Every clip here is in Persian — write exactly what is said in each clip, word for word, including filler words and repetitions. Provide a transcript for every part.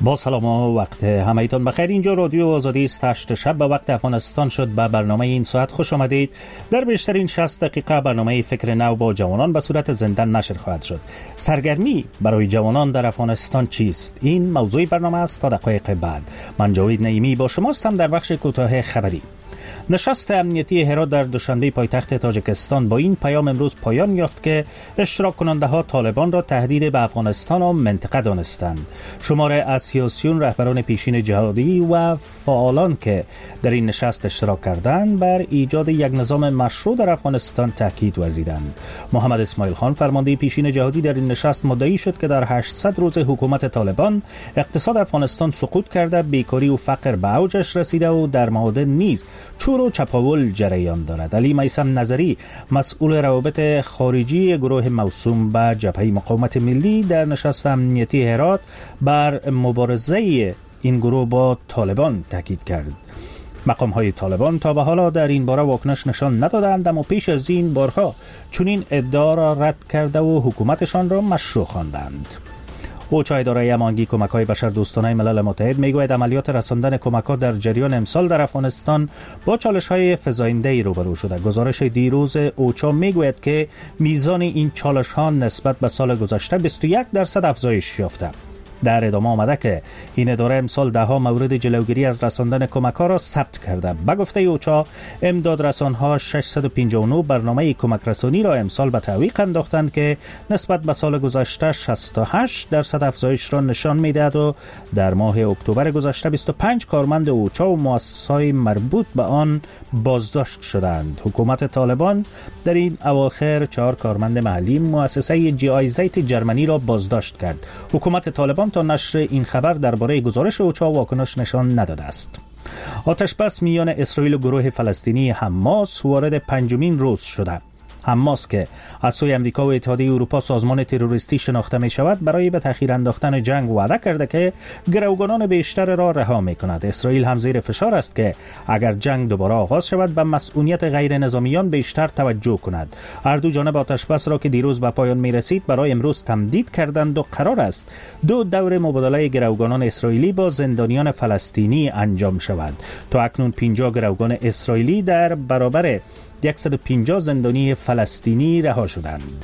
با سلام و وقت همه‌تان بخیر. اینجا رادیو آزادی است. هشت شب به وقت افغانستان شد. به برنامه این ساعت خوش آمدید. در بیشترین شصت دقیقه برنامه فکر نو با جوانان به صورت زنده نشر خواهد شد. سرگرمی برای جوانان در افغانستان چیست؟ این موضوع برنامه است. تا دقایق بعد من جاوید نعیمی با شماستم در بخش کوتاه خبری. نشست امنیتی هرات در دوشنبه پایتخت تاجیکستان با این پیام امروز پایان یافت که اشتراک کننده ها طالبان را تهدید به افغانستان و منطقه دانستند. شماره از سیاسیون، رهبران پیشین جهادی و فعالان که در این نشست اشتراک کردند بر ایجاد یک نظام مشروع در افغانستان تاکید ورزیدند. محمد اسماعیل خان، فرمانده پیشین جهادی، در این نشست مدعی شد که در هشتصد روز حکومت طالبان اقتصاد افغانستان سقوط کرده، بیکاری و فقر به اوجش رسیده و در معادن نیز چور و چپاول جریان دارد. علی میثم نظری، مسئول روابط خارجی گروه موسوم به جبهه مقاومت ملی، در نشست امنیتی هرات بر مبارزه این گروه با طالبان تاکید کرد. مقام های طالبان تا به حالا در این باره واکنش نشان ندادند، اما پیش از این بارها چنین ادعا را رد کرده و حکومتشان را مشروع خواندند. اوچا، اداره امانگی کمک‌های بشردوستانه ملل متحد، میگوید عملیات رساندن کمک‌ها در جریان امسال در افغانستان با چالش‌های فزاینده‌ای روبرو شده. گزارش دیروز اوچا میگوید که میزان این چالش‌ها نسبت به سال گذشته بیست و یک درصد افزایش یافته. در ادامه آمده که این اداره امسال ده ها مورد جلوگیری از رساندن کمک‌ها را ثبت کرده. به گفته اوچا، امداد رسان‌ها ششصد و پنجاه و نه برنامه کمک رسانی را امسال به تعویق انداختند که نسبت به سال گذشته شصت و هشت درصد افزایش را نشان می‌دهد و در ماه اکتبر گذشته بیست و پنج کارمند اوچا و مؤسسات مربوط به آن بازداشت شدند. حکومت طالبان در این اواخر چهار کارمند محلی مؤسسه جی آی زیت جرمنی را بازداشت کرد. حکومت طالبان تا نشر این خبر درباره گزارش اوچا واکنش نشان نداده است. آتش بس میان اسرائیل و گروه فلسطینی حماس وارد پنجمین روز شده. حماس که از سوی امریکا و اتحادیه اروپا سازمان تروریستی شناخته می شود، برای به تأخیر انداختن جنگ وعده کرده که گروگانان بیشتر را رها می کند. اسرائیل هم زیر فشار است که اگر جنگ دوباره آغاز شود به مسئولیت غیر نظامیان بیشتر توجه کند. هر دو جانب آتش بس را که دیروز به پایان می رسید برای امروز تمدید کردند و قرار است دو دور مبادله گروگانان اسرائیلی با زندانیان فلسطینی انجام شود. تا اکنون پنجاه گروگان اسرائیلی در برابر صد و پنجاه زندانی فلسطینی رها شدند.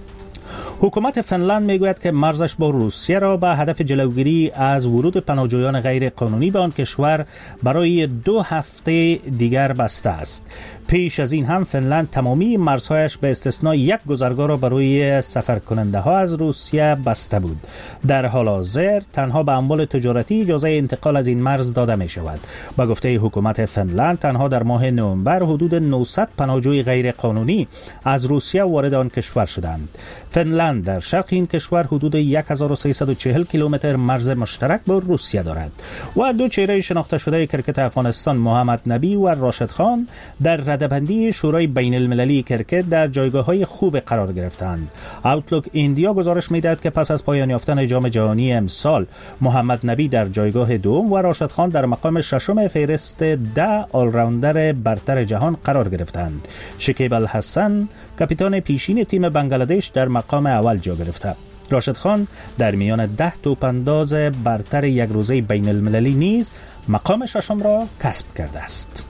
حکومت فنلند میگوید که مرزش با روسیه را به هدف جلوگیری از ورود پناهجویان غیر قانونی به آن کشور برای دو هفته دیگر بسته است. پیش از این هم فنلند تمامی مرزهایش به استثنای یک گذرگاه را برای سفر کننده ها از روسیه بسته بود. در حال حاضر تنها به اموال تجارتی اجازه انتقال از این مرز داده می شود. با گفته حکومت فنلند تنها در ماه نوامبر حدود نهصد پناهجوی غیر قانونی از روسیه وارد آن کشور شدند. فنلند در شرق این کشور حدود هزار و سیصد و چهل کیلومتر مرز مشترک با روسیه دارد. و دو چهره شناخته شده کرکت افغانستان، محمد نبی و راشد خان، در رده‌بندی شورای بین المللی کرکت در جایگاه‌های خوب قرار گرفتند. آوتلوک ایندیا گزارش می‌دهد که پس از پایان یافتن جام جهانی امسال، محمد نبی در جایگاه دوم و راشد خان در مقام ششم فهرست ده آلراوندر برتر جهان قرار گرفتند. شکیب الحسن، کاپیتان پیشین تیم بنگلادش، در مقام اول جا گرفته. راشد خان در میان ده توپانداز برتر یک روزه بین المللی نیز مقام ششم را کسب کرده است.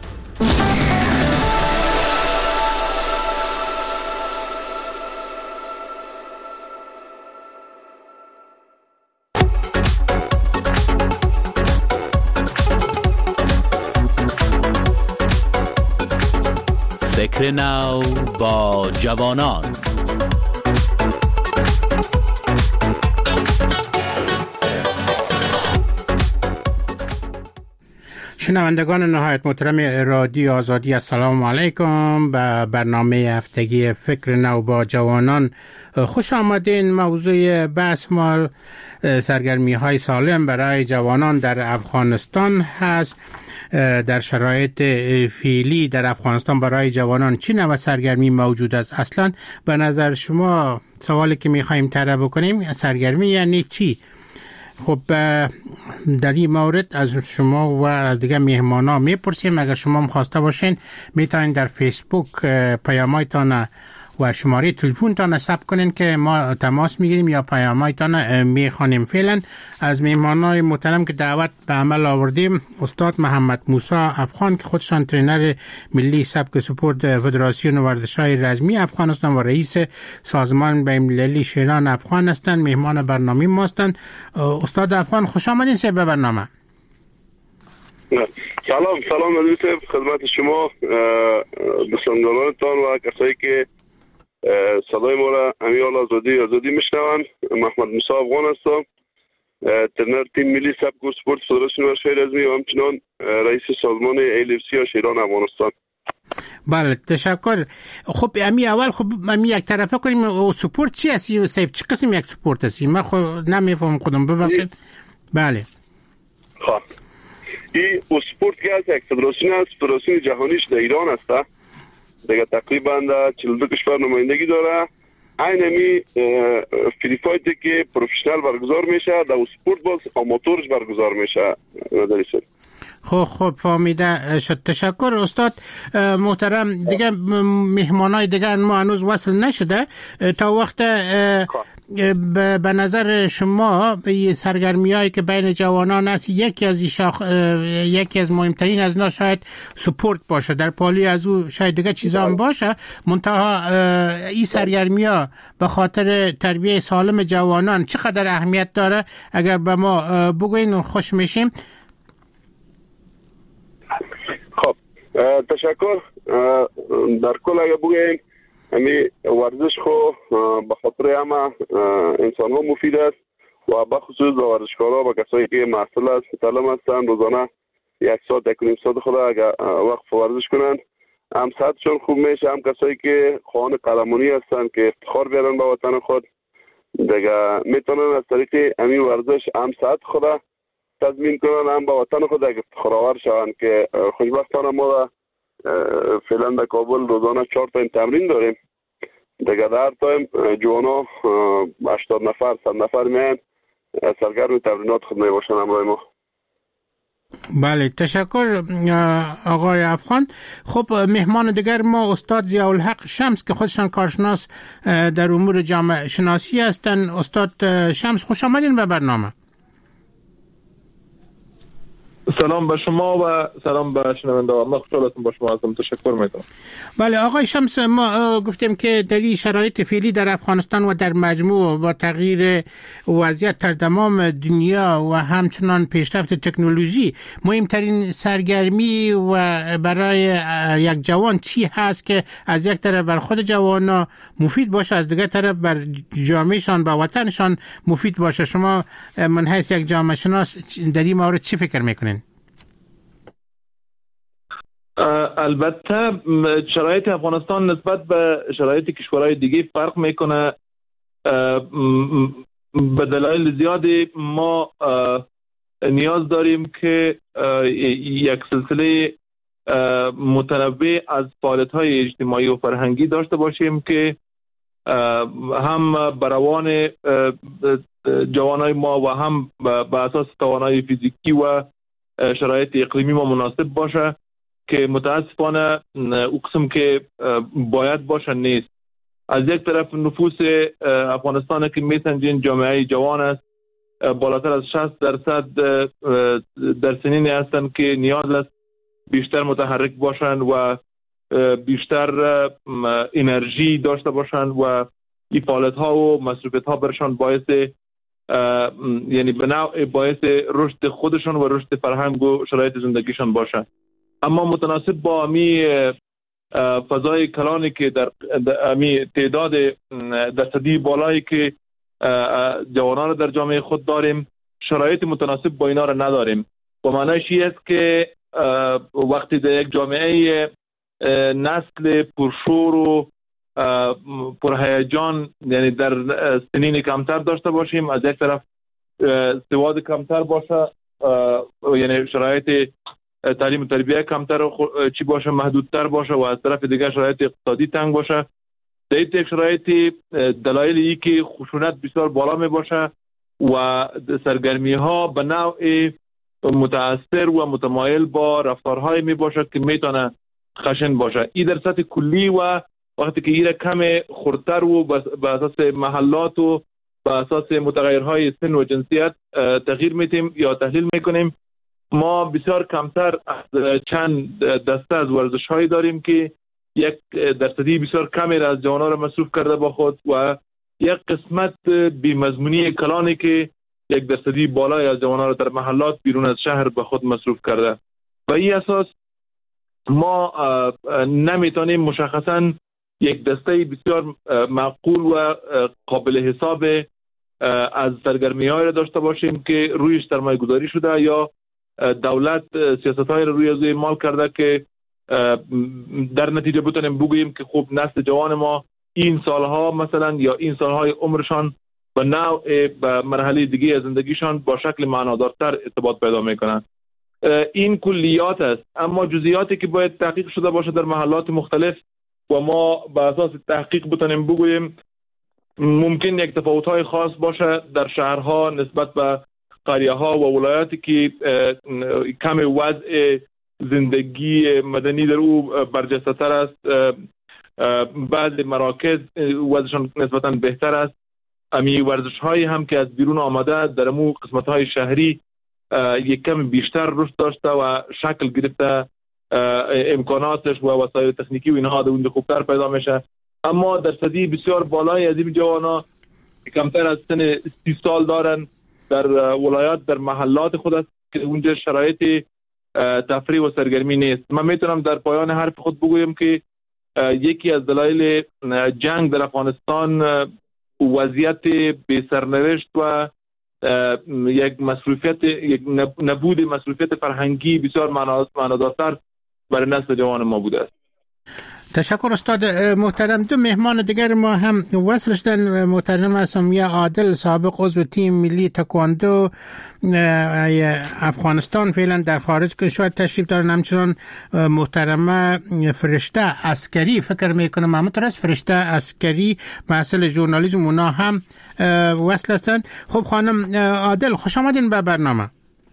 فکر نو با جوانان. شنوندگان نهایت محترم رادیو آزادی، السلام علیکم. به برنامه هفتگی فکر نو با جوانان خوش آمدین. موضوع بحث ما سرگرمی های سالم برای جوانان در افغانستان هست. در شرایط فعلی در افغانستان برای جوانان چه نوع سرگرمی موجود است؟ اصلا به نظر شما سوالی که میخوایم طرح بکنیم، سرگرمی یعنی چی؟ خب در این مورد از شما و از دیگه مهمانا میپرسیم. اگر شما هم خواسته باشین میتونین در فیسبوک پیامایتان و شماره تلفن تان ثبت کنین که ما تماس میگیریم یا پیامایتان میخوانیم. فعلا از مهمانای محترم که دعوت به عمل آوردیم استاد محمد موسی افغان که خودشان ترینر ملی سبک سپورت فدراسیون ورزش‌های رزمی افغان هستند و رئیس سازمان بین‌المللی شیران افغان هستند، مهمان برنامه ما هستند. استاد افغان خوش آمدین سه به برنامه. سلام سلام علیکم خدمت شما بسندگانتان و کسایی که صدای ما را امیال آزادی آزادی میشنوند. محمد موسی افغان هستم، ترنر تیم ملی سبک و سپورت فدراسیون ورزش‌های رزمی و همچنان رئیس سازمان ال اف سی یا شیران افغانستان. بله تشکر. خب امی اول خب امی یک طرفه کنیم و سپورت چی هستی صاحب؟ چه قسم یک سپورت هستی؟ من خود نمیفهم خودم ببخشید. بله خب این سپورت که از یک فدراسیون است، فدراسیون جهانیش در ایران است دیگه، تقریبا در چهل و دو کشور نمایندگی داره. این همی فری فایتی که پروفشنال برگزار میشه در سپورت باز آماتورش برگزار میشه. نداریسید خب خب فهمیده شد. تشکر استاد محترم. دیگه مهمانای دیگر ما هنوز وصل نشده تا وقت به نظر شما به سرگرمی هایی که بین جوانان است یکی از شاخ... یکی از مهمترین از اینا شاید سپورت باشه، در پالی از او شاید دیگه چیزا هم باشه، منتها این سرگرمی ها به خاطر تربیت سالم جوانان چقدر اهمیت داره اگر به ما بگوین خوش میشیم. خب تشکر. در کل اگر بگوین امی ورزش خو به خاطر همه انسان ها مفید است و بخصوص ورزشکارا و کسایی که محصل است تعلیم هستند روزانه یک ساعت یک نیم ساعت خود اگر وقت ورزش کنند هم صحتشون خوب میشه، هم کسایی که خواهان قهرمانی هستند که افتخار بیارن به وطن خود دیگه میتونن از طریق امی ورزش هم صحت خود تضمین کنن، هم به وطن خود افتخارآور شوند. که خوشبختانه ما فعلا در کابل روزانه چهار تا تمرین داریم دیگه، در تایم جوانا هشتاد نفر صد نفر میان سرگرم تمرینات خود میباشن همراه ما. بله تشکر آقای افغان. خب مهمان دیگر ما استاد ضیاءالحق شمس که خودشان کارشناس در امور جامعه شناسی هستند. استاد شمس خوش آمدین به برنامه. سلام به شما و سلام به شنوندگان. من خوشحال هستم با شما هستم. تشکر میکنم. بله آقای شمس، ما گفتیم که در این شرایط فعلی در افغانستان و در مجموع با تغییر وضعیت در تمام دنیا و همچنان پیشرفت تکنولوژی مهمترین سرگرمی و برای یک جوان چی هست که از یک طرف بر خود جوانا مفید باشه، از دیگر طرف بر جامعهشان و وطنشان مفید باشه؟ شما من حیث یک جامعه شناس در این مورد چی فکر میکنین؟ البته شرایط افغانستان نسبت به شرایط کشورهای دیگه فرق میکنه. به دلایل زیادی ما نیاز داریم که یک سلسله متنوع از فعالیت‌های اجتماعی و فرهنگی داشته باشیم که هم بروان جوانای ما و هم به اساس توانایی فیزیکی و شرایط اقلیمی ما مناسب باشه، که متاسفانه او قسم که باید باشه نیست. از یک طرف نفوس افغانستان که میسنجین جامعه جوان است، بالاتر از شصت درصد در سنینی هستند که نیاز است بیشتر متحرک باشند و بیشتر انرژی داشته باشند و این فعالیت ها و مصروفیت ها برشان باعث یعنی به نوع باعث رشد خودشان و رشد فرهنگ و شرایط زندگیشان باشه. اما متناسب با امی فضای کلانی که در امی تعداد درصدی بالایی که جوانان در جامعه خود داریم، شرایط متناسب با اینا را نداریم. با معنیش این است که وقتی در یک جامعه نسل پرشور و پرهیجان یعنی در سنین کمتر داشته باشیم، از یک طرف سواد کمتر باشه یعنی شرایط تعلیم و تربیت کمتر چی باشه محدودتر باشه و از طرف دیگر شرایط اقتصادی تنگ باشه، در این یک شرایطی دلایل ای که خشونت بسیار بالا می باشه و سرگرمی ها به نوع متاثر و متمایل با رفتارهای می باشه که میتونه خشن باشه. این در سطح کلی و وقتی که ایره کم خردتر و به اساس محلات و به اساس متغیرهای سن و جنسیت تغییر میتیم یا تحلیل میکنیم. ما بسیار کمتر از چند دسته از ورزش هایی داریم که یک درصدی بسیار کمی را از جوانان را مصروف کرده با خود و یک قسمت بی‌مضمونی کلانی که یک درصدی بالای از جوانان را در محلات بیرون از شهر به خود مصروف کرده. و این اساس ما نمیتونیم مشخصا یک دسته بسیار معقول و قابل حساب از سرگرمی‌های را داشته باشیم که رویش سرمایه گذاری شده یا دولت سیاست‌های را روی از اعمال کرده که در نتیجه بتونیم بگوییم که خب نسل جوان ما این سالها مثلا یا این سالهای عمرشان به نوع به مرحله دیگه از زندگیشان با شکل معنادارتر ارتباط پیدا میکنند. این کلیات است، اما جزئیاتی که باید تحقیق شده باشه در محلات مختلف و ما به اساس تحقیق بتونیم بگوییم ممکن یک تفاوت‌های خاص باشه در شهرها نسبت به قریه‌ها و ولایاتی که کم وضع زندگی مدنی در او برجسته‌تر است. بعضی مراکز وضعشان نسبتاً بهتر است. امی ورزش‌هایی هم که از بیرون آمده در امو قسمت‌های شهری یک کم بیشتر رشد داشته و شکل گرفته، امکاناتش و وسایل تکنیکی و اینها در اونجا خوبتر پیدا میشه. اما درصدی بسیار بالای از این جوانا کمتر از سن سی سال دارن در ولایات در محلات خود است که اونجا شرایط تفریح و سرگرمی نیست. من میتونم در پایان حرف خود بگویم که یکی از دلایل جنگ در افغانستان وضعیت بی سرنوشت و یک مسئولیت یک نبود مسئولیت فرهنگی بسیار معنادارتر برای نسل جوان ما بوده است. تشکر استاد محترم. دو مهمان دیگر ما هم وصل شدن. محترم سمیه عادل سابق عضو تیم ملی تکواندو افغانستان فعلا در خارج کشور تشریف دارن، همچنان محترمه فرشته عسکری فکر میکنم همونطور است فرشته عسکری مسئله ژورنالیسم اونا هم وصل هستن. خب خانم عادل خوش آمدین به برنامه.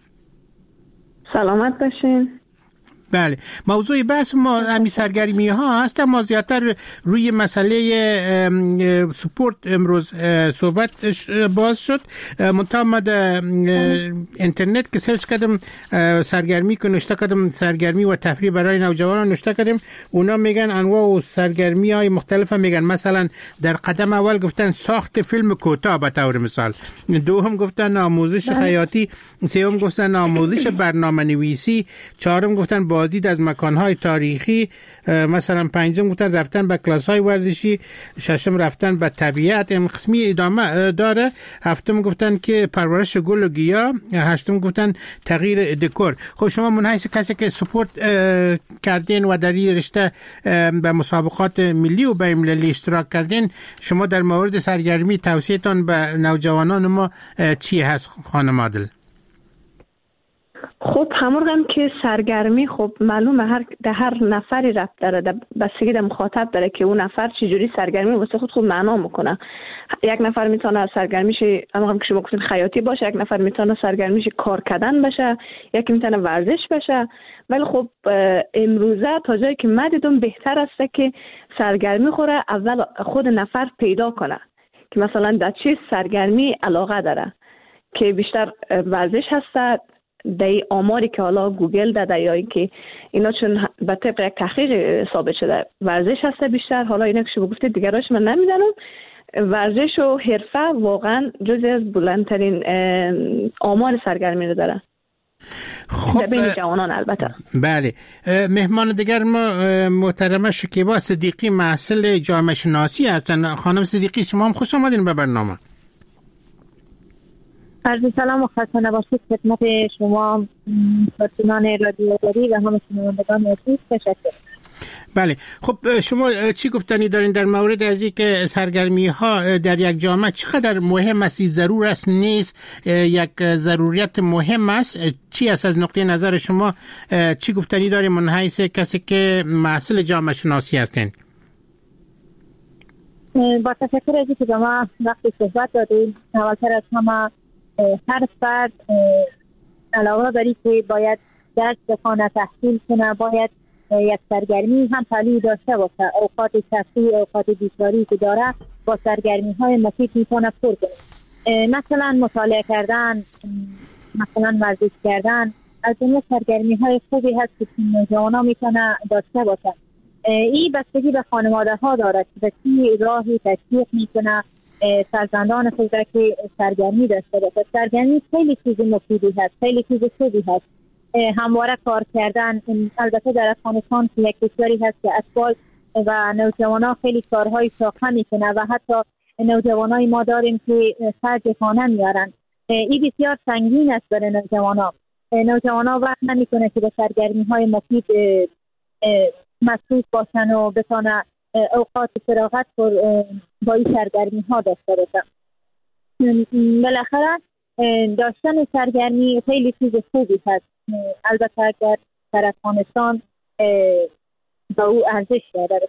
سلامت باشین. بله، موضوع بحث ما همین سرگرمی ها هست، ما زیادتر روی مسئله سپورت امروز صحبت باز شد. منتها ما در اینترنت که سرچ کردم سرگرمی که نشته کردم سرگرمی و تفریح برای نوجوانان نشته کردم، اونا میگن انواع و سرگرمی های مختلف میگن. مثلا در قدم اول گفتن ساخت فیلم کوتاه به طور مثال، دوم گفتن آموزش خیاطی، سوم گفتن آموزش برنامه نویسی، چهارم گفتن بازدید از مکانهای تاریخی، مثلا پنجم گفتن رفتن به کلاس‌های ورزشی، ششم رفتن به طبیعت، این قسمی ادامه داره، هفتم گفتن که پرورش گل و گیاه، هشتم گفتن تغییر دکور. خب شما منحیث کسی که سپورت کردین و در این رشته به مسابقات ملی و بین‌المللی اشتراک کردین، شما در مورد سرگرمی توصیه‌تان به نوجوانان ما چی هست خانم عادل؟ خب همون که سرگرمی خب معلومه هر ده هر نفری رفت داره، بستگی در مخاطب داره که اون نفر چجوری سرگرمی واسه خود خود معنا میکنه. یک نفر میتونه سرگرمیش همون که شما گفتین خیاطی باشه، یک نفر میتونه سرگرمیش کار کردن باشه، یکی میتونه ورزش باشه. ولی خب امروزه تا جایی که من دیدم بهتر است که سرگرمی خوره اول خود نفر پیدا کنه که مثلا در چه سرگرمی علاقه داره، که بیشتر ورزش هست. در آماری که حالا گوگل داده یا اینکه اینا چون به طبق یک تحقیق ثابت شده ورزش هست بیشتر، حالا اینا که شما گفتید دیگراش من نمیدونم، ورزش و حرفه واقعا جزی از بلندترین آمار سرگرمی رو داره. خب بین جوانان البته. بله، مهمان دیگر ما محترمه شکیبا صدیقی محصل جامعه شناسی هستن. خانم صدیقی شما هم خوش آمدین به برنامه. عرض سلام و خسته نباشید خدمت شما کارشناسان رادیو آزادی و همه شنوندگان عزیز. تشکر. بله، خب شما چی گفتنی دارین در مورد از اینکه سرگرمی ها در یک جامعه چقدر مهم است؟ ضرور است نیست یک ضروریت مهم است؟ چی است از نقطه نظر شما؟ چی گفتنی دارین من حیث کسی که محصل جامعه شناسی هستین؟ با تشکر از اینکه به ما وقتی صحبت دادید. اولتر از همه هر فرد علاوه بر اینکه باید درس بخونه تحصیل کنه، باید یک سرگرمی هم طالعی داشته باشه. اوقات شخصی، اوقات بیکاری که داره با سرگرمی های مفید میتونه پر کنه. مثلا مطالعه کردن، مثلا ورزش کردن از جمله سرگرمی های خوبی هست که نوجوانا میتونه داشته باشه. این بستگی به خانواده ها داره که به چی راهی تشویق میکنه فرزندان خود را که سرگرمی داشته باشه. سرگرمی خیلی چیز مفیدی هست، خیلی چیز خوبی هست. همواره کار کردن، البته در افغانستان که یک کشوری هست که اطفال و نوجوانا خیلی کارهای شاقه میکنه و حتی نوجوانای ما داریم که خرج خانه میارن. این بسیار سنگین است برای نوجوانا. نوجوانا وقت نمیکنه که به سرگرمی های مفید مصروف باشن و بتانه اوقات فراغت با این سرگرمی ها داشته باشن. بالاخره داشتن سرگرمی خیلی چیز خوبی هست. البته اگر در افغانستان با او ارزش داره.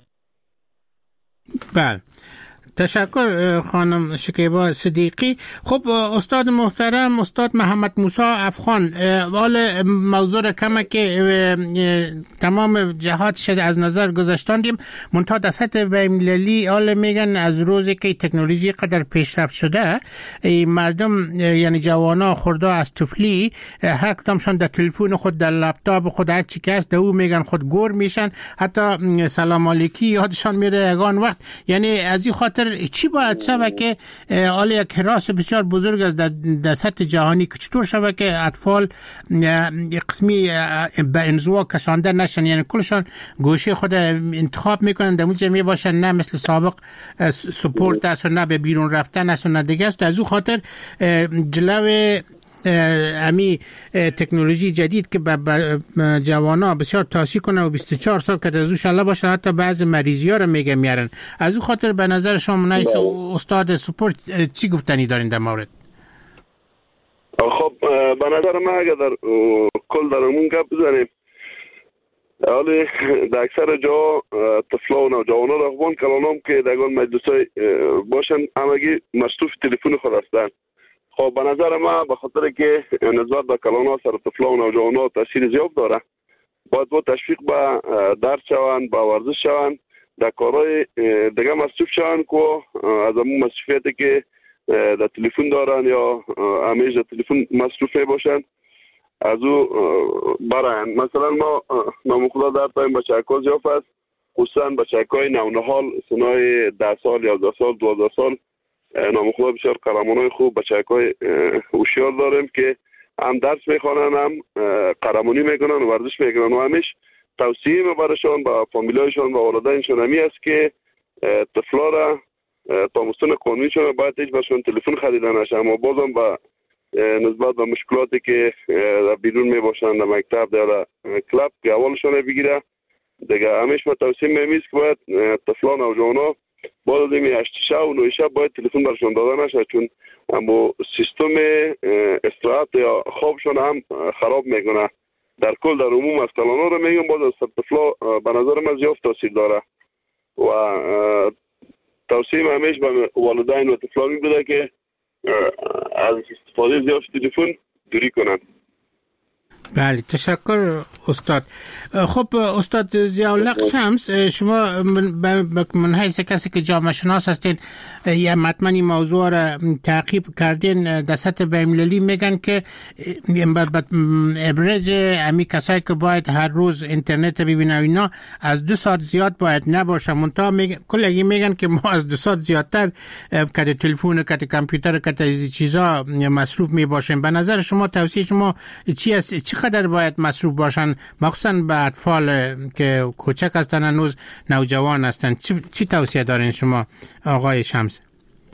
بله، تشکر خانم شکیبا صدیقی. خب استاد محترم، استاد محمد موسی افغان، حال موضوع کمه که تمام جهات شد از نظر گذاشتاندیم، منتها در سطح بین‌المللی حال میگن از روزی که تکنولوژی قدر پیشرفت شده مردم یعنی جوانا خورده از طفلی هر کدامشان در تلفن خود، در لپتاپ خود، هر چی که است او میگن خود گور میشن، حتی سلام علیکی یادشان میره یگان وقت. یعنی از این خاطر چی باید شود که حالا یک حراس بسیار بزرگ است در سطح جهانی که چطور شود که اطفال قسمی به انزوا کشانده نشن، یعنی کلشان گوشه خود انتخاب میکنن در اونجا می باشن، نه مثل سابق سپورت است و نه به بیرون رفتن است و نه دیگه است. از اون خاطر جلو امی تکنولوژی جدید که به جوانا بسیار تاثیر کنه و بیست و چهار سال که از اوش باشه، حتی بعض مریضی ها رو میگه میارن. از اون خاطر به نظر شما نیست استاد سپورت چی گفتنی دارین در مورد؟ خب به نظر من اگر در کل در امون گپ بزنیم، حالی در اکثر جا طفلا و نوجوانا را خوان کلانام که در اون مجلس های باشن همگی مصروف تلفن خود هستن. خب به نظر ما به خاطر که نسبت به کلانا سر طفلا و نوجوانا تاثیر زیاد داره، باید با تشویق به درس شوند، به ورزش شوند، در کارهای دیگه مصروف شوند که از همون مصروفیتی که در تلفن دارن یا همیشه در تلفن مصروف باشند از او برن. مثلا ما نام خدا در تایم بچه‌ها زیاد است، خصوصا بچه‌های نونهال سنای ده سال، یازده سال، دوازده سال، نام خدا بسیار قهرمانای خوب بچه‌های هوشیار داریم که هم درس میخوانن، هم قهرمانی میکنن و ورزش میکنن و همیش توصیه میبرشان با فامیلایشان و والدینشان همی است که طفلا را تا مستند قانونیشان باید هیچ برشان تلفن خریدن نشه، اما بازم با نسبت به مشکلاتی که بیرون میباشن در مکتب در کلاب که اولشان بگیره دیگه، همیش ما توصیه میمیست که باید طفلا نوجوانا باید از این هشت شب و نوی شب باید تلفن برشان داده نشه، چون اما سیستم استراحت یا خوابشان هم خراب میکنه. در کل در عموم از کلانا رو میگم باز از طفلا به نظر من زیاد تاثیر داره و توصیه من همیش به والدین و طفلا می بوده که از استفاده زیاد تلفن دوری کنند. بله، تشکر استاد. خب استاد ضیاءالحق شمس، شما من حیث کسی که جامعه شناس هستین یا مطمئنی موضوع را تعقیب کردین، در سطح بین‌المللی میگن که ابرز امی کسایی که باید هر روز اینترنت ببینن اینا از دو ساعت زیاد باید نباشه، منتها کلگی میگن که ما از دو ساعت زیادتر کد تلفن، کد کامپیوتر، کد از چیزا مصروف میباشیم. به نظر شما توصیه شما چی است؟ چقدر باید مصروف باشن، مخصوصا به اطفال که کوچک هستن هنوز نوجوان هستن؟ چی, چی توصیه دارین شما آقای شمس؟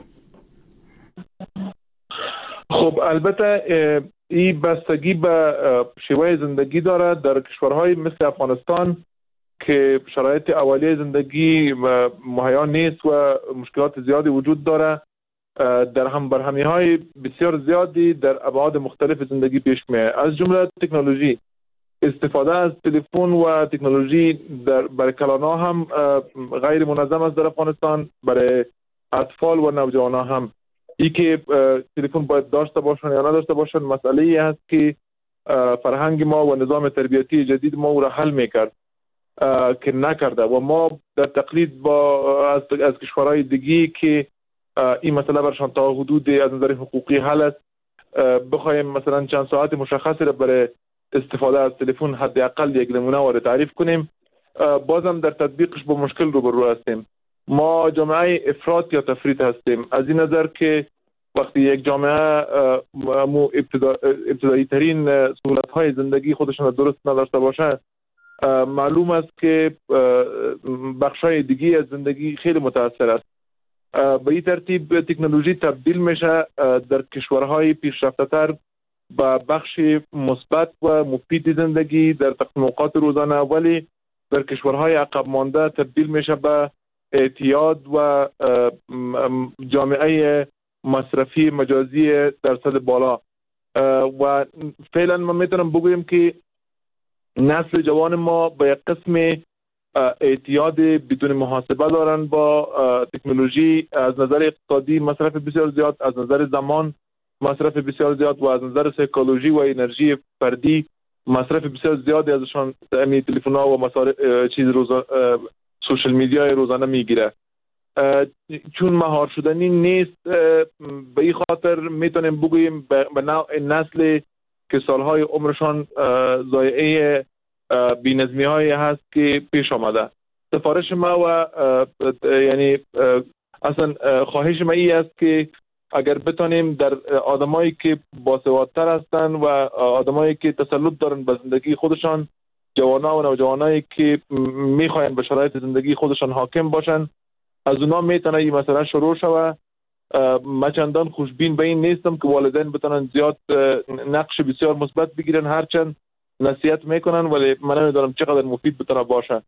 خب البته این بستگی به شیوه زندگی داره. در کشورهای مثل افغانستان که شرایط اولیه زندگی مهیا نیست و مشکلات زیادی وجود داره، در هم برهمی های بسیار زیادی در ابعاد مختلف زندگی پیش میاد، از جمله تکنولوژی. استفاده از تلفن و تکنولوژی در برای کلانا هم غیر منظم است در افغانستان، برای اطفال و نوجوانا هم. ای که تلفن باید داشته باشن یا نداشته باشن مسئله ای است که فرهنگ ما و نظام تربیتی جدید ما او را حل میکرد. که نکرده و ما در تقلید با از, از کشورهای دیگی که این مسئله برشان تا حدود از نظر حقوقی حل است بخوایم مثلا چند ساعت مشخصی را برای استفاده از تلفن حداقل یک نمونه وارد تعریف کنیم، بازم در تطبیقش با مشکل روبرو هستیم. ما جامعه افراط یا تفریط هستیم، از این نظر که وقتی یک جامعه مو ابتدا، ابتدایی ترین سهولت های زندگی خودشون درست نداشته باشه، معلوم است که بخش های دیگی از زندگی خیلی متاثر است. به این ترتیب تکنولوژی تبدیل میشه در کشورهای پیشرفته تر به بخش مثبت و مفید زندگی در تقسیم اوقات روزانه، ولی در کشورهای عقب مانده تبدیل میشه به اعتیاد و جامعه مصرفی مجازی درصد بالا. و فعلا ما میتونم بگویم که نسل جوان ما به یک قسم اعتیاد بدون محاسبه دارن با تکنولوژی، از نظر اقتصادی مصرف بسیار زیاد، از نظر زمان مصرف بسیار زیاد و از نظر سایکولوژی و انرژی فردی مصرف بسیار زیادی ازشان امی تلفن‌ها و مصارف چیز روزا سوشال میدیا روزانه میگیره. چون مهار شدنی نیست، به این خاطر میتونیم بگوییم به نوع نسل که سالهای عمرشان ضایعه بی‌نظمی هایی هست که پیش آمده. سفارش ما و یعنی اصلا خواهش ما ای است که اگر بتانیم در آدمایی که باسوادتر هستند و آدمایی که تسلط دارن به زندگی خودشان، جوانا و نوجوانایی که میخواین به شرایط زندگی خودشان حاکم باشن، از اونا میتونه این مسئله شروع شوه. من چندان خوشبین به این نیستم که والدین بتونن زیاد نقش بسیار مثبت بگیرن، هرچند نصیحت میکنن، ولی من نمیدونم چقدر مفید بتونه باشه.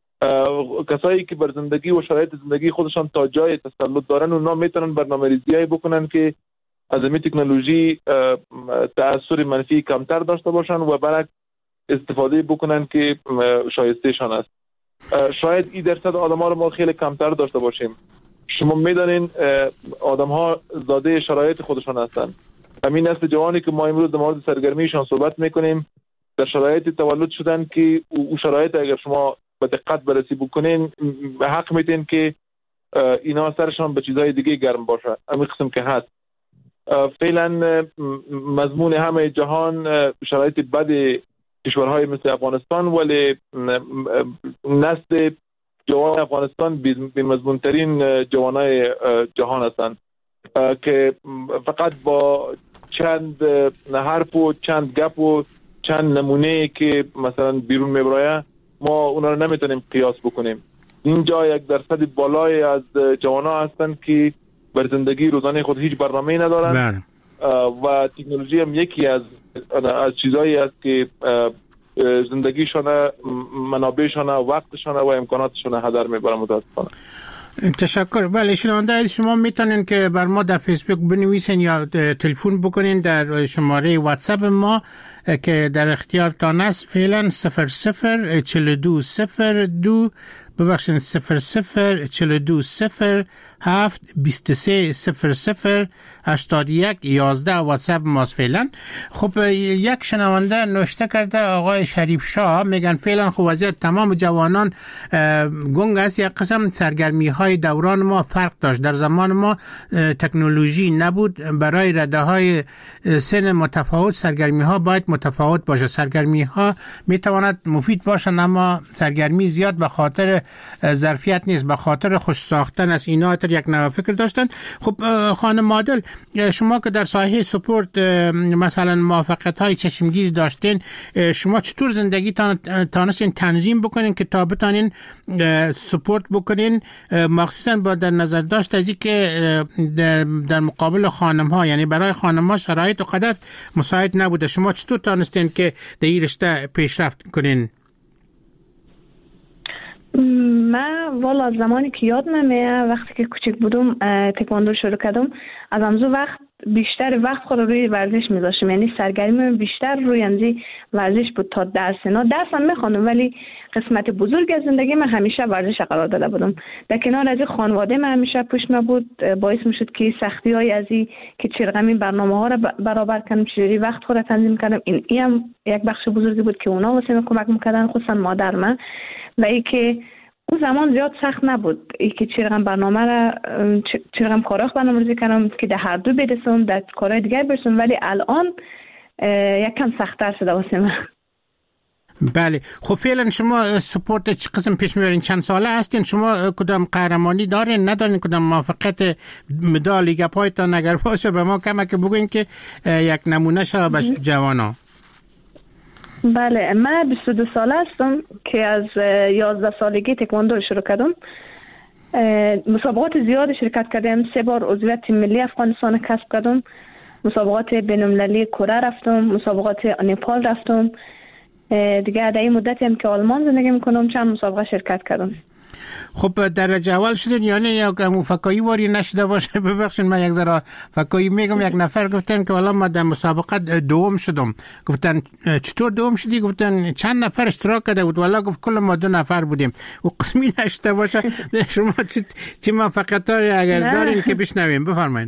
کسایی که بر زندگی و شرایط زندگی خودشان تا جای تسلط دارن، اونا میتونن برنامه‌ریزی بکنن که از این تکنولوژی تأثیر منفی کمتر داشته باشن و برعکس استفاده بکنن که شایستهشان است. شاید این درصد آدم‌ها رو ما خیلی کمتر داشته باشیم. شما میدانین آدم‌ها زاده شرایط خودشان هستن. همین نسل جوانی که ما امروز در مورد سرگرمیشان صحبت میکنیم، در شرایطی تولد شدن که او شرایط اگر شما به دقت بررسی بکنین به حق میتین که اینا سرشان به چیزهای دیگه گرم باشه. همین قسم که هست. فعلا مضمون همه جهان شرایط بد کشورهای مثل افغانستان، ولی نسل جوان افغانستان بی مضمون ترین جوانای جهان هستند که فقط با چند حرف و چند گپ و چند نمونه که مثلا بیرون میبرایه ما اونا رو نمیتونیم قیاس بکنیم. اینجا یک درصد بالای از جوانا هستن که بر زندگی روزانه خود هیچ برنامه‌ای ندارن و تکنولوژی هم یکی از از چیزایی است که زندگیشان، منابعشان، وقتشان و امکاناتشان هدر میبره. متاسفانه. تشکر. بله، شنونده شما میتونین که بر ما در فیسبوک بنویسین یا تلفن بکنین در شماره واتساپ ما که در اختیارتان است. فعلا صفر صفر چهل و دو صفر دو ببخشید صفر صفر چهل و دو صفر هفت بیست و سه صفر صفر هشتاد و یک یازده واتساپ ماست فعلا. خب یک شنونده نوشته کرده، آقای شریف شاه میگن فعلا خب وضعیت تمام جوانان گنگ است. یک قسم سرگرمی های دوران ما فرق داشت. در زمان ما تکنولوژی نبود، برای رده های سن متفاوت سرگرمی ها باید متفاوت باشه. سرگرمی ها میتواند مفید باشن اما سرگرمی زیاد به خاطر ظرفیت نیست، به خاطر خوش ساختن است. اینا تر یک نوع فکر داشتن. خب خانم عادل، شما که در ساحه سپورت مثلا موفقیت های چشمگیری داشتین، شما چطور زندگی تانستین تنظیم بکنین که تا بتانین سپورت بکنین، مخصوصا با در نظر داشت از که در مقابل خانم ها، یعنی برای خانم ها شرایط و قدر مساعد نبوده، شما چطور تانستین که در این رشته پیشرفت کنین؟ من والا از زمانی که یادم میاد وقتی که کوچک بودم تکواندو شروع کردم، از همزو وقت بیشتر وقت خود روی ورزش میذاشتم، یعنی سرگرمی بیشتر روی انزی ورزش بود تا درس. نه درس هم میخوانم ولی قسمت بزرگ از زندگی من همیشه ورزش قرار داده بودم. در کنار از خانواده من همیشه پشت من بود، باعث میشد که سختی های از این که چرغمی برنامه ها را برابر کنم، چجوری وقت خود را تنظیم کردم. این هم یک بخش بزرگی بود که اونا واسه من کمک میکردن، خصوصا مادر من. و ای که اون زمان زیاد سخت نبود، ای که چی رقم برنامه را چی رقم کاراخ برنامه‌ریزی کنم که در هر دو برسم، در کارهای دیگر برسم، ولی الان یک کم سخت‌تر شده واسه من. بله. خب فعلا شما سپورت چه قسم پیش میبرین؟ چند ساله هستین؟ شما کدام قهرمانی دارین؟ ندارین؟ کدام موفقیت مدال گپایتان اگر باشه به ما کمک بگوین که یک نمونه شه به جوانا. بله، من بیست و دو ساله هستم که از یازده سالگی تکواندو شروع کردم. مسابقات زیاد شرکت کردم. سه بار عضویت تیم ملی افغانستان کسب کردم. مسابقات بین‌المللی کره رفتم، مسابقات نپال رفتم. دیگه در این مدتی هم که آلمان زندگی میکنم چند مسابقه شرکت کردم. خب درجه اول شدین یعنی یک فکایی واری نشده باشه؟ ببخشید من یک ذره فکایی میگم. یک نفر گفتن که والا ما در مسابقه دوم شدم. گفتن چطور دوم شدی؟ گفتن چند نفر اشتراک کرده بود؟ والا گفت کل ما دو نفر بودیم. و قسمی نشده باشه. شما چی چی موفقیت‌هایی اگر دارین که بشنویم بفرمایید.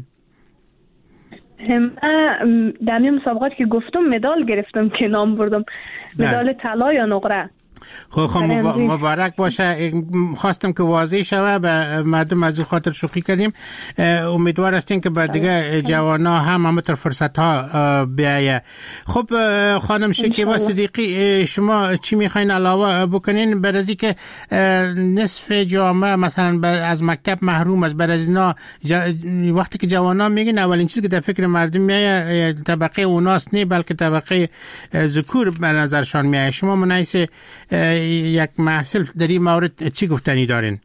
من در این مسابقات که گفتم مدال گرفتم که نام بردم، مدال طلا یا نقره. خب خب مبارک باشه. خواستم که واضح شوه به مردم، از خاطر شوخی کردیم. امیدوار هستیم که بعد دیگه جوانا هم همونطور فرصت ها بیایه. خب خانم شکیبا صدیقی، شما چی میخواین علاوه بکنین برای که نصف جامعه مثلا از مکتب محروم است؟ برای اینا وقتی که جوانا میگین اولین چیزی که در فکر مردم میایه طبقه اوناست نه بلکه طبقه ذکور به نظرشان میایه. شما منایس یک محصول در این مورد چی گفتنی دارین؟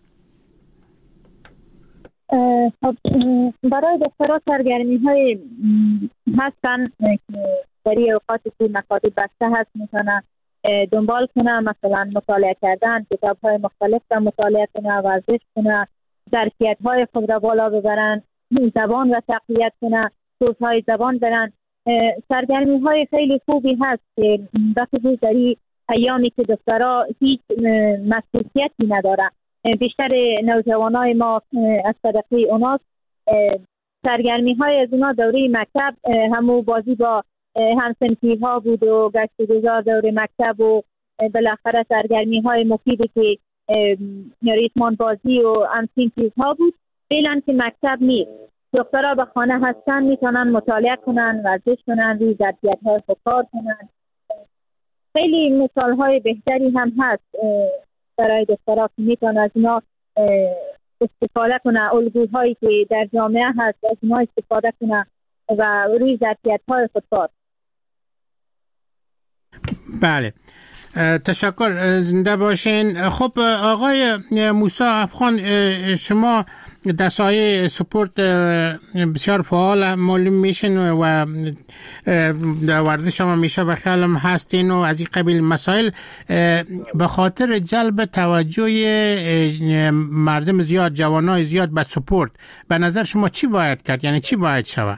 خب برای دخترها سرگرمی های هستن که در این اوقاتی که مکاتب بسته هست میتونن دنبال کنن، مثلا مطالعه کردن، کتاب های مختلف را مطالعه کنن، ورزش کنن، ظرفیت های خود را بالا ببرن، زبان را تقویت کنن، کورس های زبان برن. سرگرمی های خیلی خوبی هست که بخصوص در این ایامی که دخترها هیچ مسئولیتی ندارن. بیشتر نوجوانای ما از طرفی اوناس سرگرمی های از اونا دوره مکتب همو بازی با همسنفی ها بود و گشت گذار دوره مکتب و بالاخره سرگرمی های مفیدی که ریتمان بازی و همسین چیزها بود. فعلا که مکتب نیست، دخترها به خانه هستن، میتونن مطالعه کنن، ورزش کنن، روی ظرفیت های خود کار کنن. خیلی مثال های بهتری هم هست برای دخترها که میتونن از اینا استفاده کنن، الگوهایی که در جامعه هست از اینا استفاده کنن و روی ظرفیت های خود کار. بله، تشکر، زنده باشین. خب آقای موسی افغان، شما در سایه سپورت بسیار فعال معلوم میشین و در ورزش هم میشه به خیالم هستین و از این قبیل مسائل. به خاطر جلب توجه مردم زیاد، جوانای زیاد به سپورت، به نظر شما چی باید کرد؟ یعنی چی باید شود؟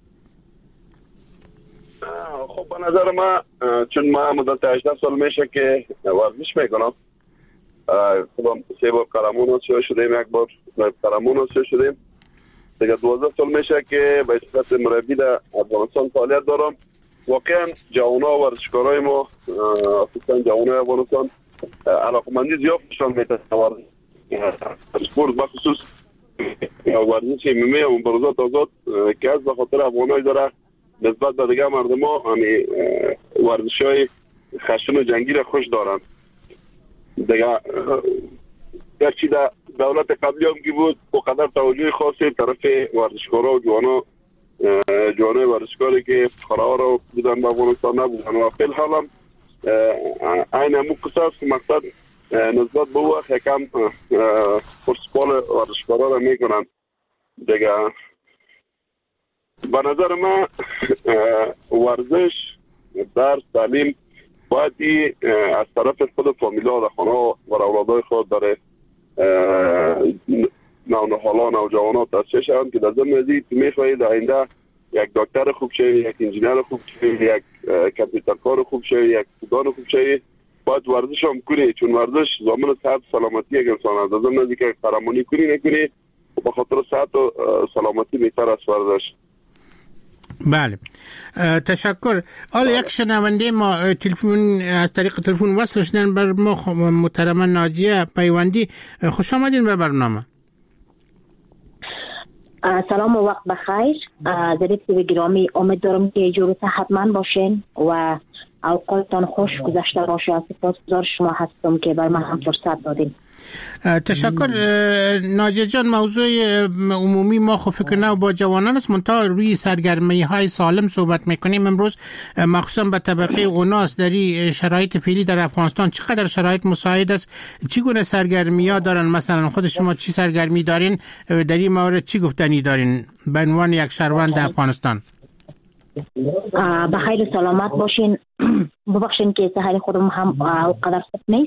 خب به نظر ما، چون ما مدت هجده سال میشه که ورزش میکنم، خودم سه بار قهرمان آسیا شدیم، یک بار قهرمان آسیا شدیم، دیگه دوازده سال میشه که به صورت مربی در افغانستان فعالیت دارم. واقعا جوانان و ورزشکارای ما، خصوصا جوانای افغانستان، علاقمندی زیاد نشان میدن اسپورت، بخصوص ورزش عمومی و مبارزات آزاد که از به خاطر افغانای داره نسبت به دیگه مردم ها همین ورزش‌های خشن و جنگی را خوش دارن. دیگه گرچه در دولت قبلی هم که بود بقدر توجه خاصی طرف ورزشکارا و جوانا جوانای ورزشکاری که قرار رو بودن به افغانستان نبودن و فی الحال هم این همون قصص که مقصد نسبت به وقت یکم پرسپال ورزشکارا را میکنن. دیگه به نظر من ورزش، درس، تعلیم باید از طرف خود فامیلا در خانه و اولادای خود داره نونهالان، نوجوانات توصیه شوند که در ضمن از این میخواهید آینده یک دکتر خوب شوی، یک انجینر خوب شوی، یک کامپیوترکار خوب شوی، یک سودان خوب شوی، باید ورزش هم کنی، چون ورزش ضامن صحت سلامتی یک انسان است. در ضمن از اینکه قهرمانی کنی نکنی به خاطر صحت و سلامتی بهتر است ورزش. بله تشکر. حالا یک شنونده ما تلفن از طریق تلفن وصل شدن بر ما محترم ناجیه پیوندی. خوش آمدین به برنامه. سلام و وقت بخیر. ضریب گرامی امید دارم که جور صحتمند باشین و اوقاتتان خوش گذشته باشه. سپاسگزار شما هستم که بر من هم فرصت دادین. تشکر. ناجیه جان، موضوع عمومی ما خب فکر نو با جوانان است، منتها روی سرگرمی های سالم صحبت میکنیم امروز، مخصوصا به طبقه اوناس. در شرایط فعلی در افغانستان چقدر شرایط مساعد است؟ چی گونه سرگرمی ها دارن؟ مثلا خود شما چی سرگرمی دارین؟ در این مورد چی گفتنی دارین به عنوان یک شهروند افغانستان؟ بخیر سلامت باشین. ببخشین که سحر خودم هم قدر خوب نیست.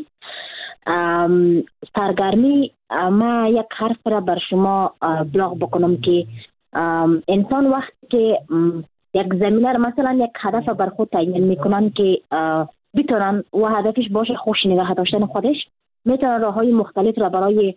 سرگرمی، ما یک حرف را بر شما بلاغ بکنم که انسان وقتی که یک زمینه را مثلا یک هدف بر خود تعیین میکنن که بتونن و هدفش باشه خوش نگاه داشتن خودش، میتونن راه های مختلف را برای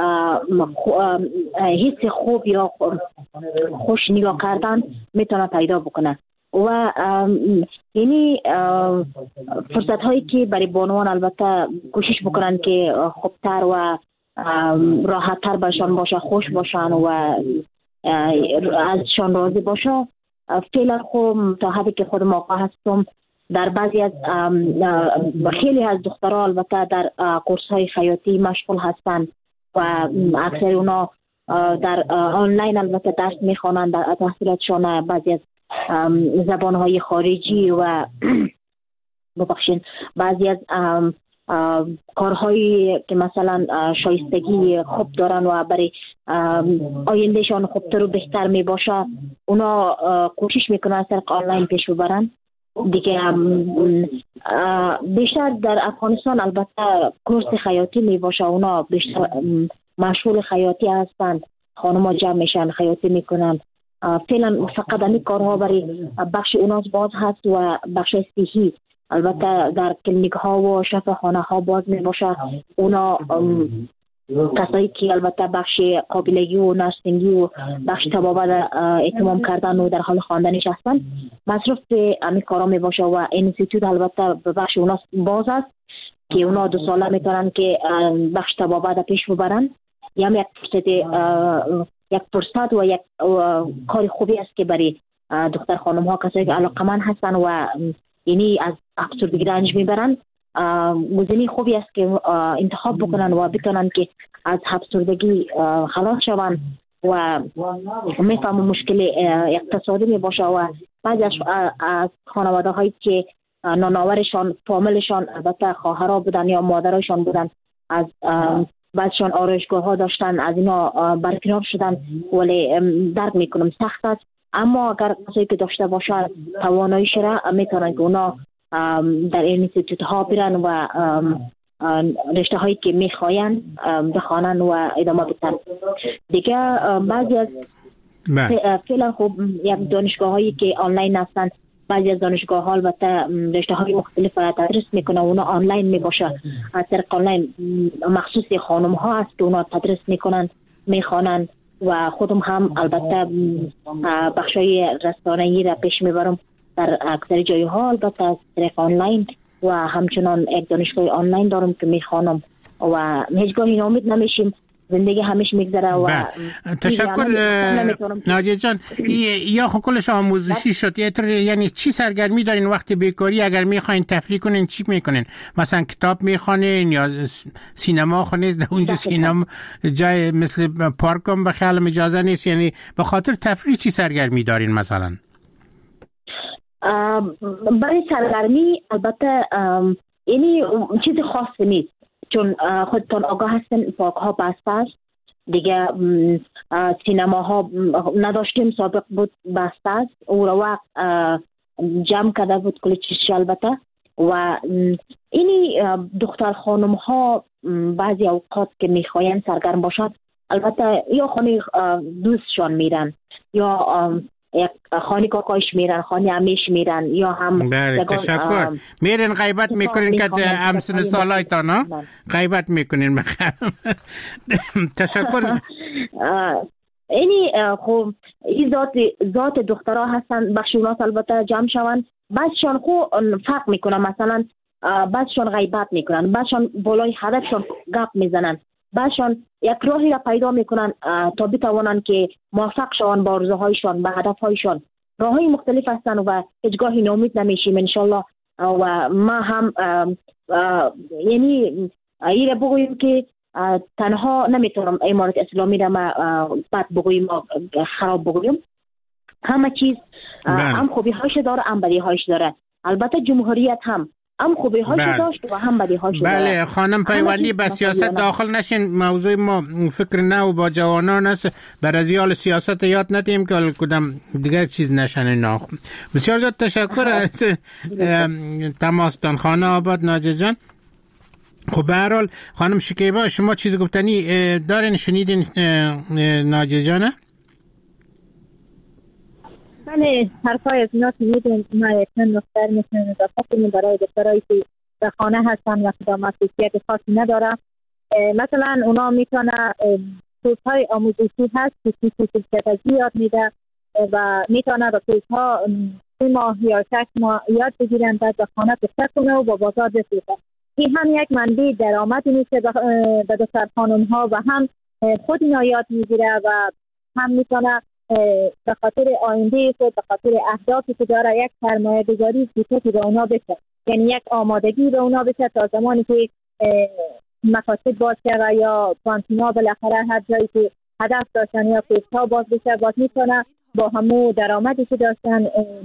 حس خوب یا خوش نگاه کردن میتونن پیدا بکنن. و یعنی فرصت هایی که برای بانوان البته کوشش بکنن که خوبتر و راحت تر باشن باشه، خوش باشن و ازشان راضی باشه. فعلا خب تا حدی که خودم آقا هستم در بعضی از خیلی از دخترها البته در کورس های خیاطی مشغول هستن و اکثر اونا در آنلاین البته درس میخوانند در تحصیلاتشان بعضی از زبانهای خارجی و ببخشید بعضی از کارهایی که مثلا شایستگی خوب دارن و برای آیندهشان خوبتر و بهتر می باشه اونا کوشش میکنن از طریق آنلاین پیش ببرن دیگه. بیشتر در افغانستان البته کورس خیاطی می باشه، اونا بیشتر مشغول خیاطی هستند، خانم‌ها جمع میشن خیاطی میکنن. فعلا فقط این کارها برای بخش اوناس باز هست و بخش صحی البته در کلینیک ها و شفاخانه ها باز می باشه. اونا کسایی که البته بخش قابلگی و نرسینگی و بخش طبابت اتمام کردن و در حال خواندنش هستن مصروف به همین کارا می باشه و انستیتوت البته بخش اوناس باز است که اونا دو ساله میتونن که بخش طبابت پیش ببرن. یعنی یک فرصت یک فرصت و یک کار خوبی است که برای دختر خانم ها کسایی که علاقمند هستن و یعنی از افسردگی رنج میبرن گزینه خوبی است که انتخاب بکنن و بتونن که از افسردگی خلاص شوند و میفهمم مشکل اقتصادی می باشه و بعضی از خانواده هایی که نانآورشان فامیلشان البته خواهرها بودن یا مادرشان بودن از بعضشان آرایشگاه ها داشتن از اینا برکنار شدن، ولی درک میکنم سخت است، اما اگر کسایی که داشته باشن تواناییش را میتونن که اونا در اینستیتوت ها برن و رشته هایی که میخواین بخوانن و ادامه بدن دیگه. بعضی از فعلا خب یک دانشگاه هایی که آنلاین هستن، بعضی از دانشگاه ها البته رشته های مختلف را تدریس میکنه، اونا آنلاین میباشه از طریق آنلاین مخصوص خانم ها است که اونا تدریس میکنن میخوانن و خودم هم البته بخشای رسانه‌ای را پیش میبرم در اکثر جای ها البته از طریق آنلاین و همچنان یک دانشگاه آنلاین دارم که میخوانم و هیچگاهی ناامید نمیشیم، زندگی همیشه میگذره. و تشکر ناجیه جان. یا خب کلش آموزشی شد، یعنی چی سرگرمی دارین وقتی بیکاری؟ اگر میخواین تفریح کنین چی میکنین؟ مثلا کتاب میخوانین یا سینما خونید؟ اونجا سینما جای مثل پارک هم به خیالم اجازه نیست، یعنی به خاطر تفریح چی سرگرمی دارین مثلا؟ برای سرگرمی البته یعنی چیز خاصی نیست، چون خودتان آگاه هستن پارک ها بسته است دیگه، سینما ها نداشتیم سابق بود بسته است، او را وقت جمع کرده بود کلی چیزش البته. و اینی دختر خانم ها بعضی اوقات که میخواین سرگرم باشد البته یا خانه دوستشان میرن یا یک خانه کاکایش میرن، خانه امیش میرن یا هم بله. تشکر. میرن غیبت میکنین که همسن سالایتان ها غیبت میکنین بخیر. تشکر. اینی خب این ذات ذات دخترها هستن بخشونات البته جمع شوند، بعضشان خو فرق میکنن، مثلا بعضشان غیبت میکنن، بعضشان بالای هدفشان گپ میزنن، بعضشان یک راهی را پیدا میکنن تا بتوانند که موفق شوند با آرزوهایشان، به هدفهایشان. راههای مختلف هستن و هیچگاهی ناامید نمیشیم انشالله. و ما هم یعنی این را بگوییم که تنها نمیتونم امارت اسلامی را ما بد بگوییم خراب بگوییم. همه چیز هم خوبی هایش داره هم بدی هایش داره. البته جمهوریت هم هم خوبی هایش داشت و هم بدی هایش داره. بله خانم پیوندی به سیاست داخل نشین. موضوع ما فکر نو با جوانان است. بر ازیال سیاست یاد ندیم که کدام دیگر چیز نشنه ناخ. بسیار زیاد تشکر از تماستان خانه آباد ناجی جان. خب به هر حال خانم شکیبا شما چیز گفتنی دارین؟ شنیدین ناجی جانه؟ بله حرفای از اینا شنیدیم. ما یکن نختر میکنیم اضافه کنیم برای دخترایی که در خانه هستن و کدام مسئولیت خاصی نداره. مثلا اونا میتونه کورس‌های آموزشی هست که فیزیک استراتژی یاد میده و میتونه با کورس‌ها سه ماه یا شش ماه یاد بگیرن، بعد به خانه تفکر کنه و با بازار بفروشه. این هم یک منبع درآمدی میشه به دختر خانم‌ها و هم خود اینا یاد میگیره و هم میتونه به خاطر آینده خود، به خاطر اهدافی که داره، یک سرمایه گذاری کوچکی به اونا بشه، یعنی یک آمادگی به اونا بشه تا زمانی که مقاصد باشه و یا کانتینا بالاخره هر جایی که هدف داشتن یا کورس‌ها باز بشه، باز میتونه با همون درآمدی که داشتن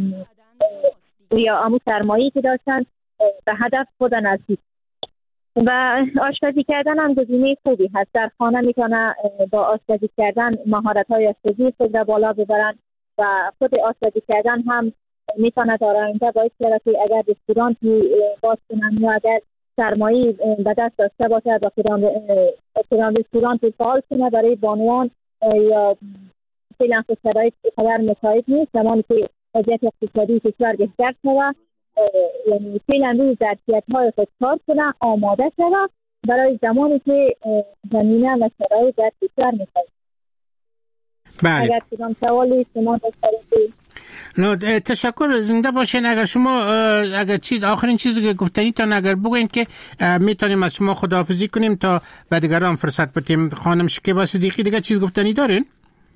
یا همون سرمایه‌ای که داشتن به هدف خود نزدیک. و آشپزی کردن هم گزینه خوبی هست. در خانه میتونه با آشپزی کردن مهارت‌های آشپزی خود را بالا ببرن و خود آشپزی کردن هم میتونه در آینده باعث بشه که اگر رستورانتی باز کنن یا اگر سرمایه به دست داشته باشه و کدام رستورانتی فعال کنه برای بانوان یا فعلا شرایط خبر مساعد نیست. زمانی که وضعیت اقتصادی کشور بهتر شود، یعنی فعلا روی ظرفیت‌های خود کار کنه، آماده شود برای زمانی که زمینه و شرایط در کشور می‌خواد. بله. اگر کدام سوالی شما داشتید. نه تشکر، زنده باشین. اگر شما اگر چیز آخرین چیزی که گفتنی تا اگر بگوین که میتونیم از شما خداحافظی کنیم تا به دیگران فرصت بدیم. خانم شکیبا صدیقی دیگه چیز گفتنی دارین؟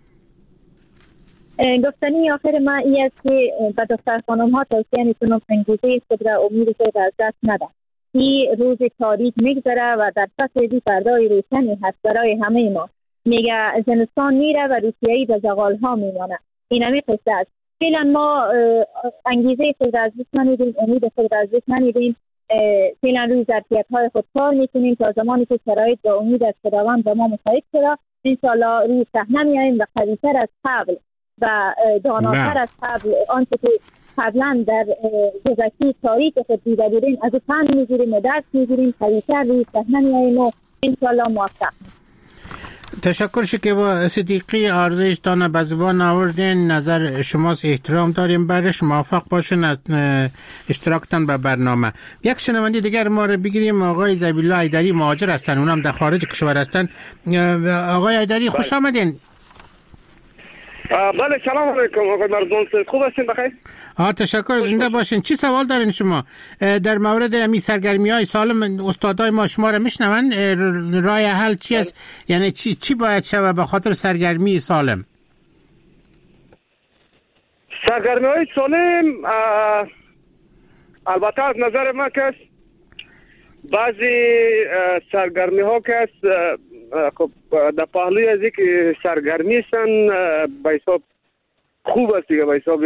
گفتنی آخر ما این است که به دختر خانم ها توصیه میکنم انگیزه خود را امید خود از دست ندن. این روز تاریک میگذره و در فصل دی فردای روشنی هست برای همه ما. میگه زمستان میره و روسیایی به زغال ها میمانه. این همی قصه است. فعلا ما انگیزه خود را از دست ندیم، امید خود را از دست ندیم. فعلا روی ظرفیت های خود کار میکنیم تا زمانی که شرایط با امید از خداوند به ما مساعد شده انشاءالله روی صحنه میاییم و قوی‌تر از قبل و داناتر از قبل آنچه که قبلا در گذشته تاریخ خود دیده بودیم از او پند میگیریم و درس میگیریم، قوی‌تر روی صحنه میاییم و انشاءالله موفق. تشکر شکیبا صدیقی، آرزویشتان به زبان آوردین، نظر شماست، احترام داریم برش، موفق باشین از اشتراکتان به برنامه. یک شنونده دیگر ما رو بگیریم، آقای زبیلا حیدری مهاجر هستن، اونم در خارج کشور هستن. آقای حیدری خوش آمدین. بله سلام علیکم آقای مردان، خوب هستین؟ بخیر. آه تشکر، زنده باشین. چی سوال دارین شما در مورد امی سرگرمی های سالم؟ استادای ما شما رو میشنون، راه حل چی است؟ یعنی چی چی باید شود به خاطر سرگرمی سالم؟ سرگرمی های سالم البته از نظر من که بعضی سرگرمی ها که خب در پهلوی از که سرگرمی هستن به حساب خوب است دیگه. به حساب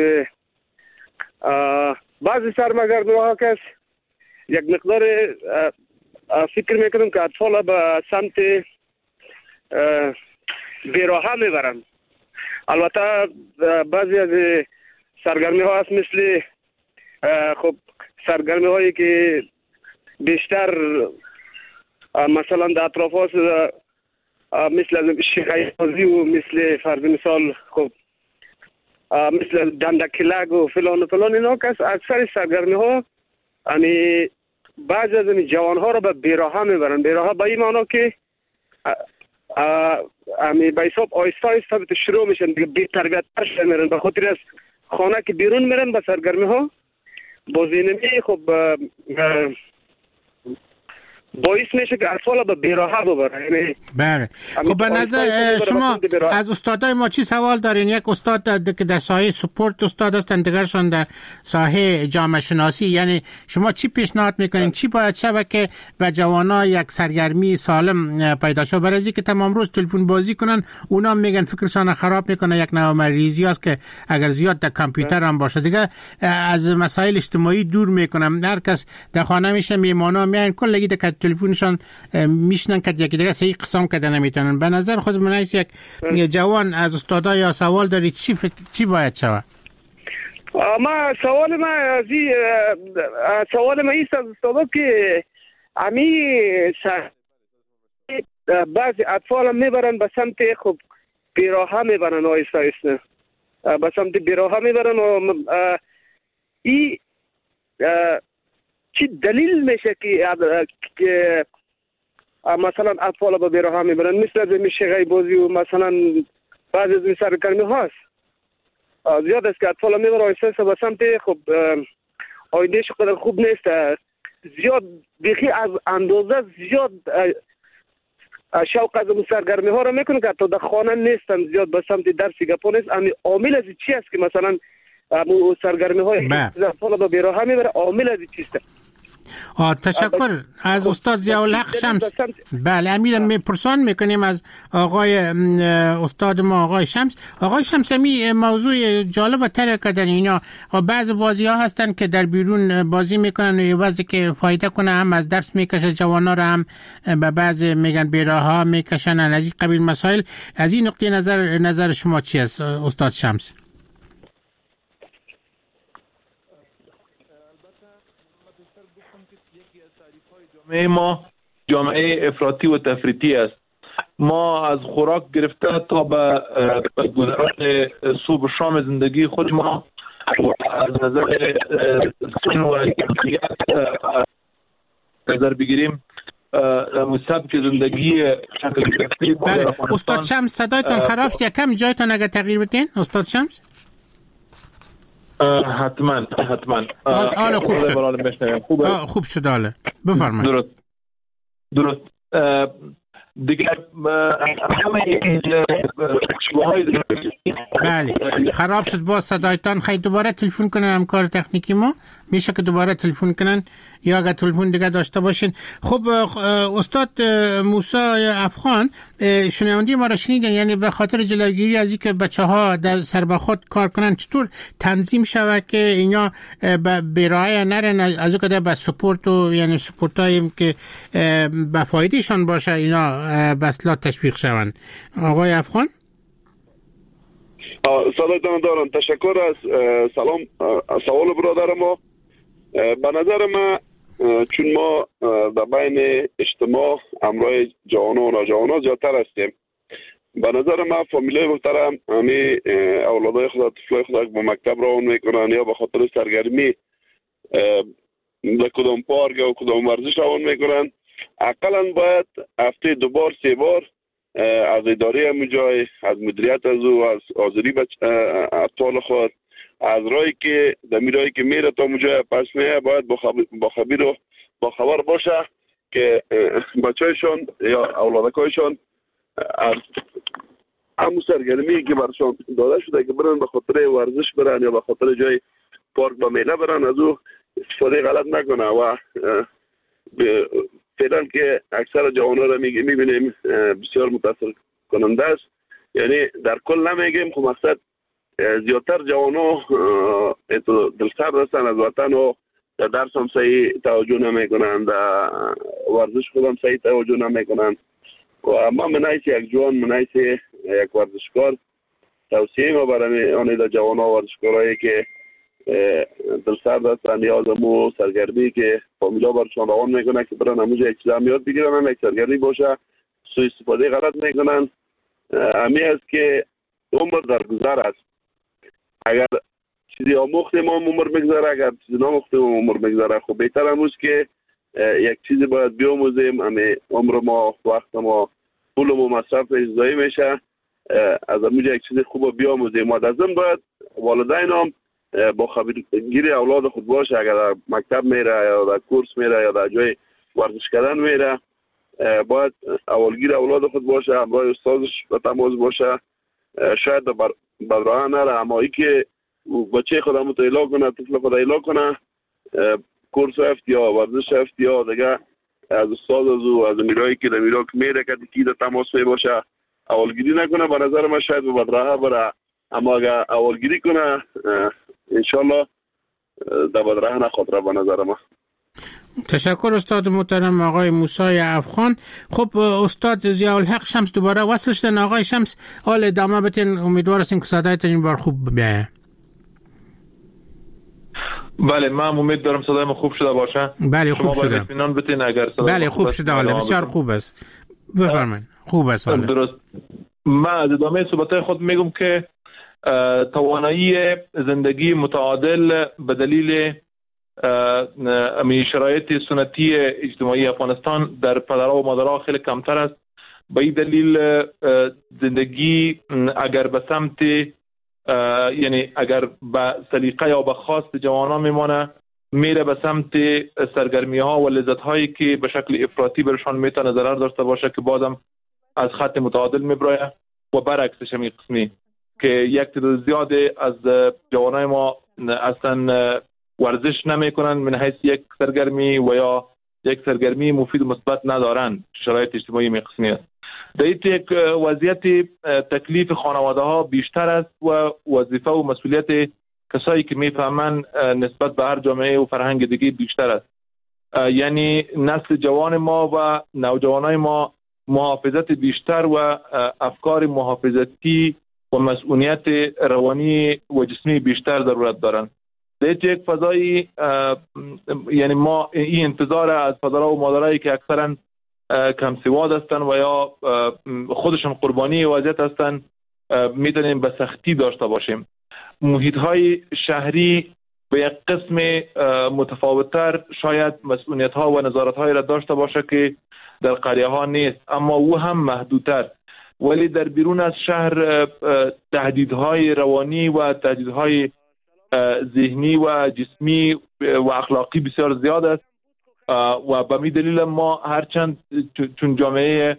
بعضی سرگرمی ها که یک مقدار فکر میکنم که اطفال به سمت بیراهه میبرن. البته بعضی از سرگرمی ها هست مثل خب سرگرمی هایی که بیشتر مثلا در اطراف هاست مثل شیخیازی و مثل فرض مثال خب مثل دندکلگ و فلان و فلان اینا که اکثر سرگرمی ها یعنی بعضی از جوان ها را به بیراهه میبرن. بیراهه به این معنا که امی به حساب آیسته آیسته به شروع میشن دیگه بی تربیت تر میرن، به خاطر از خانه که بیرون میرن به سرگرمی ها بازی نمی. خب باعث میشه که اطفال به بیراهه ببره. یعنی بله. خب به نظر شما از استادای ما چی سوال دارین؟ یک استاد که در ساحه سپورت استاد هستن، دیگرشون در ساحه جامعه شناسی، یعنی شما چی پیشنهاد میکنین؟ چی باید شود که به جوانا یک سرگرمی سالم پیدا شه؟ برای اینکه تمام روز تلفن بازی کنن، اونا میگن فکرشان خراب میکنه، یک نوع مریضی است که اگر زیاد در کامپیوتر هم باشه دیگه از مسائل اجتماعی دور میکنم. هر کس در خانه میشه، میمانا میان کلگی در تلفنشان میشنن که یکی دیگه صحیح قسم کده نمیتونن. به نظر خود من ایست یک جوان از استادا یا سوال دارید چی فکر چی باید شود؟ ما سوال ما از سوال ما ایست از استادا که امی بعضی اطفال هم میبرن به سمت خب بیراهه میبرن، آیسته آیسته به سمت بیراهه میبرن و ای چی دلیل میشه که که مثلا اطفال به بیراهه میبرن؟ مثل از میشه بازی و مثلا بعضی از این سرگرمی هاست زیاد است که اطفال میبرن آیسته به سمت خب آیندهش قدر خوب نیست، زیاد بیخی از اندازه زیاد شوق از سرگرمی ها رو میکنه که تا در خانه نیستن، زیاد به سمت درسی گپا نیست. امی عامل از چی است که مثلا امو سرگرمی های اطفال به بیراهه میبره؟ عامل از چیست؟ آه تشکر از استاد ضیاءالحق شمس. بله امیر میپرسان میکنیم از آقای استاد ما آقای شمس. آقای شمس می موضوع جالب تر کردن اینا. بعض بازی ها هستن که در بیرون بازی میکنن و یه بازی که فایده کنه، هم از درس میکشه جوانا رو، هم به بعض میگن بیراها میکشن، از این قبیل مسائل. از این نقطه نظر نظر شما چی است استاد شمس؟ جامعه ما جامعه افراطی و تفریطی است. ما از خوراک گرفته تا به گذران صبح و شام زندگی خود ما از نظر سن و نظر بگیریم سبک زندگی شکل گرفته. بله استاد شمس صدایتان خراب شد، یکم جایتان اگر تغییر بدین استاد شمس. حتما حتما حالا خوب شد. خوب شد حالا بفرمایید. درست درست دیگه همه بله خراب شد با صدایتان. خیلی دوباره تلفن کنن همکار تکنیکی ما، میشه که دوباره تلفن کنن یا اگر تلفن دیگه داشته باشین. خب استاد موسی افغان شنوندی ما را شنیدن، یعنی به خاطر جلوگیری از اینکه بچه‌ها در سر به خود کار کنن چطور تنظیم شود که اینا به بیراهه نرن، از اینکه به سپورت و یعنی سپورتایی که به فایدهشان باشه اینا به اصلاح تشویق شوند. آقای افغان سلام دارم. تشکر از سلام سوال برادر ما. به نظر ما چون ما در بین اجتماع امرای جوانان و نوجوانان زیادتر هستیم، به نظر ما فامیلای محترم همی اولادای خود طفلای خود با مکتب روان میکنن یا به خاطر سرگرمی به کدام پارک یا کدام ورزش روان میکنن، اقلا باید هفته دو بار سه بار از اداره همون جای، از مدیریت از او، از حاضری اطفال خود، از رایی که دمی رایی که میره تا اونجا پس میه باید با خبیر و با خبر باشه که بچه‌شان یا اولادکایشان از همون سرگرمی که برشان داده شده که برن به خاطر ورزش برن یا به خاطر جای پارک با میله برن از او استفاده غلط نکنه. و فعلا که اکثر جوانان را میبینیم بسیار متاثر کننده است. یعنی در کل نمیگیم، خب مقصد زیادتر جوانان دلسرد هستن از وطن و در درس هم صحیح توجه نمیکنن، در ورزش خود هم صحیح توجه نمیکنن. و اما من حیث یک جوان، من حیث یک ورزشکار، توصیه ما برای آن در جوانان ورزشکارایی که دلسرد هستن نیاز مو سرگرمی که فامیلا برشان روان میکنن که برن همونجا یک چیز هم یاد بگیرن، هم یک سرگرمی باشه، سوء استفاده غلط میکنن. همی است که عمر در گذر است. اگر چیزی آموختیم ما عمر میگذره، اگر چیزی ناموختیم عمر میگذره. خب بهتر هم است که یک چیزی باید بیاموزیم، همه عمر ما، وقت ما پولمو مصرف اجزایی میشه. از اونجا یک چیز خوب بیاموزیم. ما در ضمن باید والدین هم با خبرگیری اولاد خود باشه. اگر در مکتب میره یا در کورس میره یا در جای ورزش کردن میره، باید اولگیر اولاد خود باشه، همراه استادش به تماس باشه. شاید بر بدراه نره، اما ای که بچه خود هم ایلا کنه، طفل خود ایلا کنه، کورس افت یا ورزش افت یا دیگه از استاد از او از میرایی که در میرا که میره که دیگه در تماس می باشه، اولگیری نکنه. به نظر من شاید به بدراه بره، اما اگر اولگیری کنه انشالله در بدراه نخاطره به نظر من. تشکر استاد محترم آقای موسی افغان. خب استاد ضیاء الحق شمس دوباره وصل شدن. آقای شمس حال ادامه بتین، امیدوار هستیم که صدایتون این بار خوب بیایه. بله من امید دارم صدایم خوب شده باشه. بله خوب شده. شما اطمینان بتین اگر صدای بله خوب شده، حالا بسیار خوب است. بفرمایید. خوب است حالا. درست. من از ادامه صحبت‌های خود میگم که توانایی زندگی متعادل به دلیل امی شرایط سنتی اجتماعی افغانستان در پدرها و مادرها خیلی کمتر است. به این دلیل زندگی اگر به سمت یعنی اگر به سلیقه یا به خواست جوانان میمانه، میره به سمت سرگرمی ها و لذت هایی که به شکل افراطی برشان میتونه ضرر داشته باشه که بازم از خط متعادل میبره و برعکسش می قسمی که یک تعداد زیاد از جوانای ما اصلا ورزش نمیکنن من حیث یک سرگرمی و یا یک سرگرمی مفید و مثبت ندارن. شرایط اجتماعی می قسمی است. در این یک وضعیت تکلیف خانواده ها بیشتر است و وظیفه و مسئولیت کسایی که میفهمن نسبت به هر جامعه و فرهنگ دیگه بیشتر است. یعنی نسل جوان ما و نوجوانای ما محافظت بیشتر و افکار محافظتی و مسئولیت روانی و جسمی بیشتر ضرورت دارن. در یک فضایی یعنی ما این انتظار از پدرها و مادرایی که اکثرا کم سواد هستن و یا خودشون قربانی وضعیت هستن میتونیم به سختی داشته باشیم. محیط های شهری به یک قسم متفاوتتر شاید مسئولیت ها و نظارت های را داشته باشه که در قریه ها نیست، اما او هم محدودتر. ولی در بیرون از شهر تهدیدهای روانی و تهدیدهای ذهنی و جسمی و اخلاقی بسیار زیاد است و به می دلیل ما هرچند چون جامعه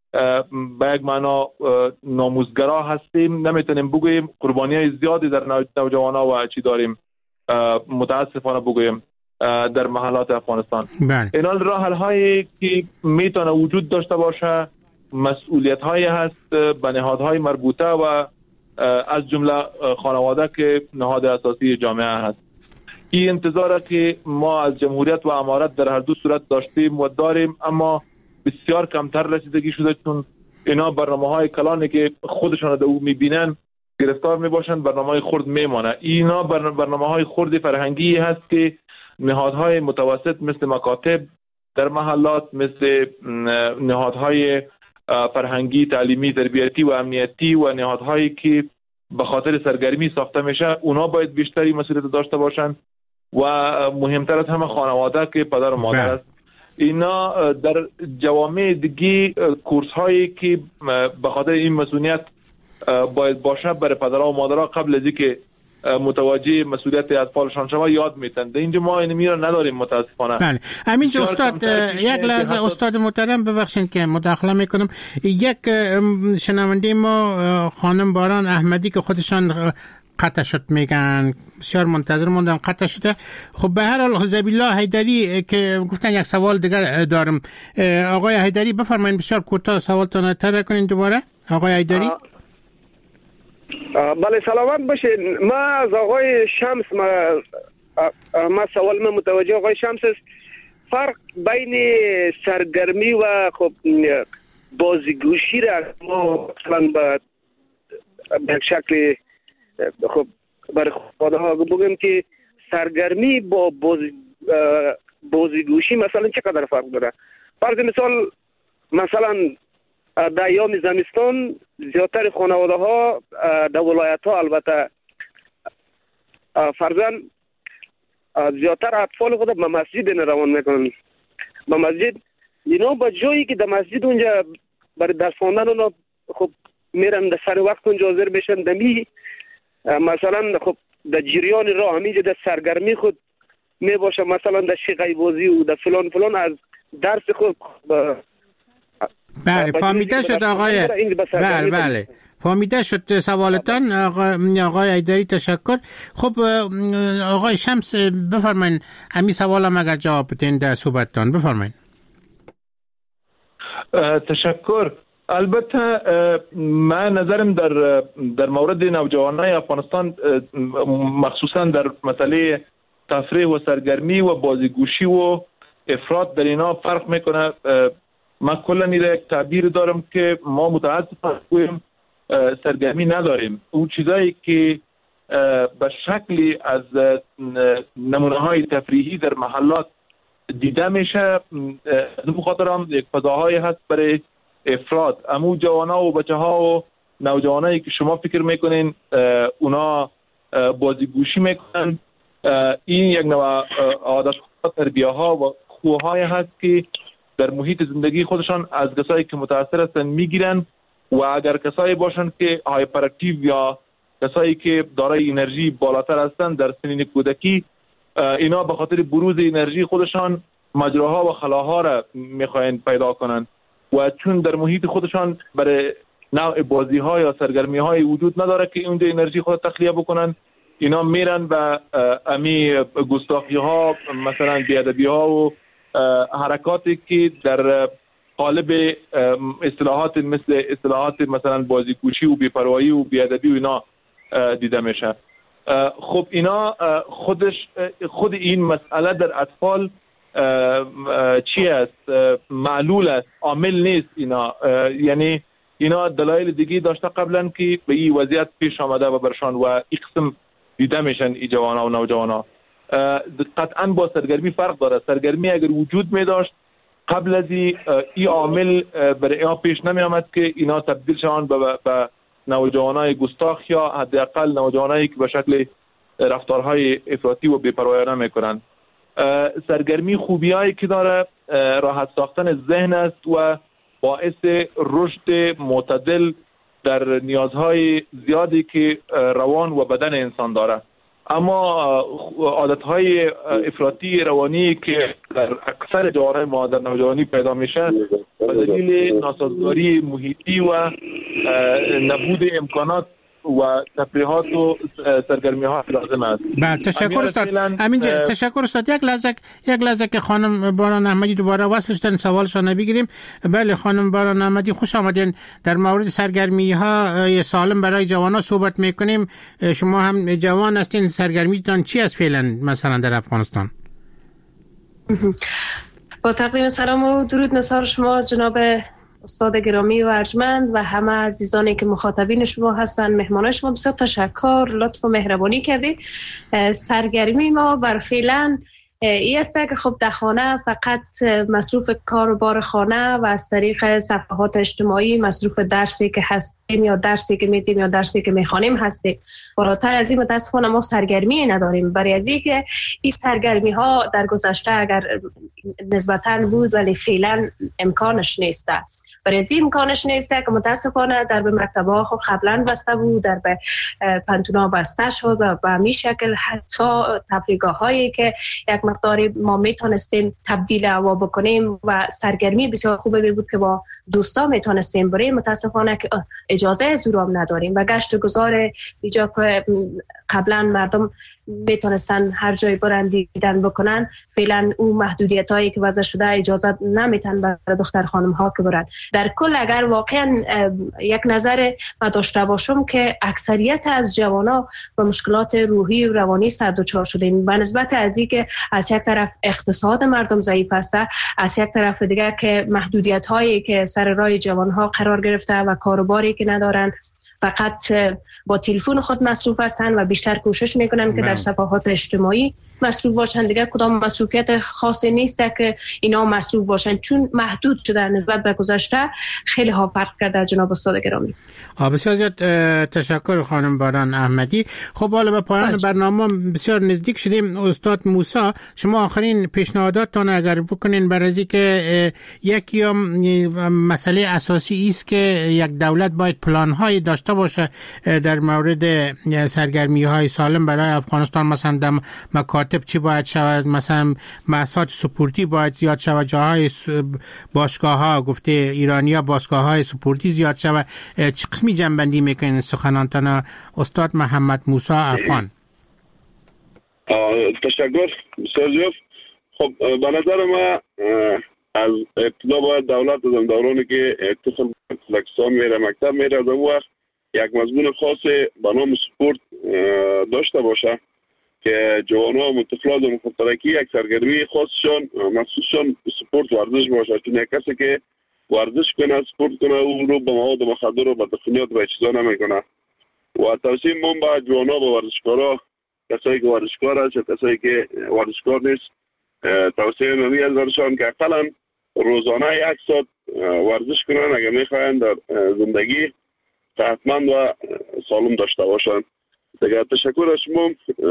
به یک معنا ناموزگرا هستیم نمیتونیم بگوییم قربانی های زیادی در نوجوانا و چی داریم متاسفانه بگوییم در محلات افغانستان. این راه حل هایی که میتونه وجود داشته باشه مسئولیت هایی هست به نهادهای مربوطه و از جمله خانواده که نهاد اساسی جامعه هست. این انتظاره که ما از جمهوریت و امارت در هر دو صورت داشتیم و داریم، اما بسیار کمتر رسیدگی شده چون اینا برنامه های کلانی که خودشان در او میبینن گرفتار میباشن، برنامه های خرد میمانه. اینا برنامه های خرد فرهنگی هست که نهادهای متوسط مثل مکاتب در محلات، مثل نهادهای فرهنگی، تعلیمی، تربیتی و امنیتی و نهادهایی که به خاطر سرگرمی ساخته میشه، اونا باید بیشتری مسئولیت داشته باشن و مهمتر از همه خانواده که پدر و مادر است. اینا در جوامع دیگه کورس هایی که به خاطر این مسئولیت باید باشه برای پدرها و مادرها قبل از اینکه متوجه مسئولیت اطفالشان شما یاد میتن. در اینجا ما اینمی رو نداریم متاسفانه. بله همینجا استاد یک لحظه استاد محترم ببخشید که مداخله میکنم. یک شنونده ما خانم باران احمدی که خودشان قطع شد میگن بسیار منتظر موندم قطع شده. خب به هر حال زبیل الله حیدری که گفتن یک سوال دیگه دارم. آقای حیدری بفرمایید بسیار کوتاه سوالتون طرح کنین دوباره. آقای حیدری بله سلامت باشین. ما از آقای شمس ما, ما سوال من متوجه آقای شمس است. فرق بین سرگرمی و خب بازیگوشی را ما مثلا به شکل خب برای خانواده ها بگیم که سرگرمی با بازی بازیگوشی مثلا چقدر فرق داره؟ فرض مثال مثلا در ایام زمستان زیادتر خانواده ها در ولایت ها البته فرزن زیادتر اطفال خود به مسجد روان میکنن. به مسجد اینا با جایی که در مسجد اونجا برای درس خواندن اونا خب میرن در سر وقت اونجا حاضر میشن. دمی مثلا خب در جریان راه همینجا در سرگرمی خود می باشه، مثلا در شیقای بازی و در فلان فلان از درس خود با بله فهمیده شد آقای بله بله فهمیده شد سوالتان آقای آقای ایدری. تشکر. خب آقای شمس بفرمایید همین سوالم اگر جواب بدین در صحبتتان بفرمایید. تشکر. البته من نظرم در در مورد نوجوانای افغانستان مخصوصا در مسئله تفریح و سرگرمی و بازیگوشی و افراط در اینا فرق میکنه. من کلا میره یک تعبیر دارم که ما متاسفانه گویم سرگرمی نداریم. اون چیزایی که به شکلی از نمونه های تفریحی در محلات دیده میشه، از اون خاطر هم یک فضاهایی هست برای افراد. امو جوانا و بچه ها و نوجوانایی که شما فکر میکنین اونا بازیگوشی میکنن، این یک نوع عادت ها، تربیه ها و خوهای هست که در محیط زندگی خودشان از کسایی که متاثر هستن میگیرن و اگر کسایی باشن که هایپر اکتیو یا کسایی که دارای انرژی بالاتر هستن در سنین کودکی، اینا به خاطر بروز انرژی خودشان مجراها و خلاها را میخواین پیدا کنن و چون در محیط خودشان برای نوع بازی ها یا سرگرمی های وجود نداره که اونجا انرژی خود تخلیه بکنن، اینا میرن و امی گستاخی ها مثلا بیادبی ها و حرکاتی که در قالب اصطلاحات مثل اصطلاحات مثلا بازیگوشی و بی‌پروایی و بیادبی و اینا دیده میشه. خب اینا خودش خود این مسئله در اطفال چی است؟ معلول است، عامل نیست. اینا یعنی اینا دلایل دیگه داشته قبلا که به این وضعیت پیش آمده و برشان و این قسم دیده میشن ای جوانا و نوجوانا. قطعا با سرگرمی فرق داره. سرگرمی اگر وجود می داشت قبل از این عامل برای اینا پیش نمی آمد که اینا تبدیل شوند به, به نوجوانای گستاخ یا حداقل نوجوانایی که به شکل رفتارهای افراطی و بی‌پروایانه میکنن. سرگرمی خوبیایی که داره راحت ساختن ذهن است و باعث رشد معتدل در نیازهای زیادی که روان و بدن انسان داره. اما عادتهای افراطی روانی که در اکثر جوانای ما در نوجوانی پیدا میشه به دلیل ناسازگاری محیطی و نبود امکانات و تفریحات و سرگرمی ها لازم است. بله تشکر استاد. همینجا تشکر استاد. یک لحظه یک لحظه که خانم باران احمدی دوباره واسه شدن سوالشون بگیریم. بله خانم باران احمدی خوش آمدین. در مورد سرگرمی ها سالم برای جوانان صحبت میکنیم. شما هم جوان هستین، سرگرمیتان چی است فعلا مثلا در افغانستان؟ با تقدیم سلام و درود نثار شما جناب استاد گرامی و ارجمند و همه عزیزانی که مخاطبین شما هستن، مهمانان شما، بسیار تشکر، لطف و مهربانی کردی. سرگرمی ما بر فعلا این است که خب در خانه فقط مصروف کار و بار خانه و از طریق صفحات اجتماعی مصروف درسی که هستیم یا درسی که میدیم یا درسی که میخوانیم هستیم. بالاتر از این متاسفانه ما سرگرمی نداریم. برای از اینکه این سرگرمی ها در گذشته اگر نسبتاً بود ولی فعلا امکانش نیست. برای از این امکانش نیست که متاسفانه در به مکتب ها خب قبلا بسته بود، در به پنتونا بسته شد و به همین شکل حتی تفریحگاه هایی که یک مقداری ما میتونستیم تبدیل هوا بکنیم و سرگرمی بسیار خوبه بود که با دوستا میتونستیم بریم، متاسفانه که اجازه زورم نداریم و گشت گذار اینجا که قبلا مردم میتونستن هر جای برن دیدن بکنن، فعلا اون محدودیت هایی که وضع شده اجازه نمیتن برای دختر خانم ها که برن. در کل اگر واقعا یک نظر ما داشته باشم که اکثریت از جوانا با مشکلات روحی و روانی سر دچار شدیم به نسبت از اینکه از یک طرف اقتصاد مردم ضعیف است، از یک طرف دیگر که محدودیت هایی که سر راه جوان ها قرار گرفته و کاروباری که ندارن، فقط با تلفن خود مصروف هستند و بیشتر کوشش میکنن که در صفحات اجتماعی مصروف باشن. دیگه کدام مصروفیت خاصی نیست که اینا مصروف باشن، چون محدود شده نسبت به گذشته. خیلی ها فرق کرده جناب استاد گرامی. بسیار زیاد تشکر خانم باران احمدی. خب حالا به پایان باش. برنامه بسیار نزدیک شدیم. استاد موسی، شما آخرین پیشنهاداتتان اگر بکنین برای که یکی مسئله اساسی است که یک دولت باید پلان‌های داشته باشه در مورد سرگرمی‌های سالم برای افغانستان، مثلا در مکاتب چی باید شود، مثلا محصات سپورتی باید زیاد شود، جاهای باشگاه‌ها گفته ایرانی‌ها باشگاه‌های سپورتی زیاد شود. چه قسمی جنبندی میکنین سخنانتان استاد محمد موسی افغان؟ تشکر بسیار زیاد. خب به نظر ما از ابتدا باید دولت از دورانی که طفل لکسان میره مکتب میره از وقت یک مضمون خاص به نام سپورت داشته باشه که جوان‌ها و طفلان و مختلکی یک سرگرمی خاصشان مخصوصشان سپورت ورزش باشه، چون یک کسی که ورزش کنه سپورت کنه اون رو به مواد مخدر و به دخانیات و چیزا نمیکنه. و توصیه من به جوان‌ها و ورزشکارا، کسایی که ورزشکار هست یا کسایی که ورزشکار نیست، توصیه من از برشان که اقلا روزانه یک ساعت ورزش کنن اگر میخواین در زندگی صحتمند و سالم داشته باشن. دیگه تشکر از شما،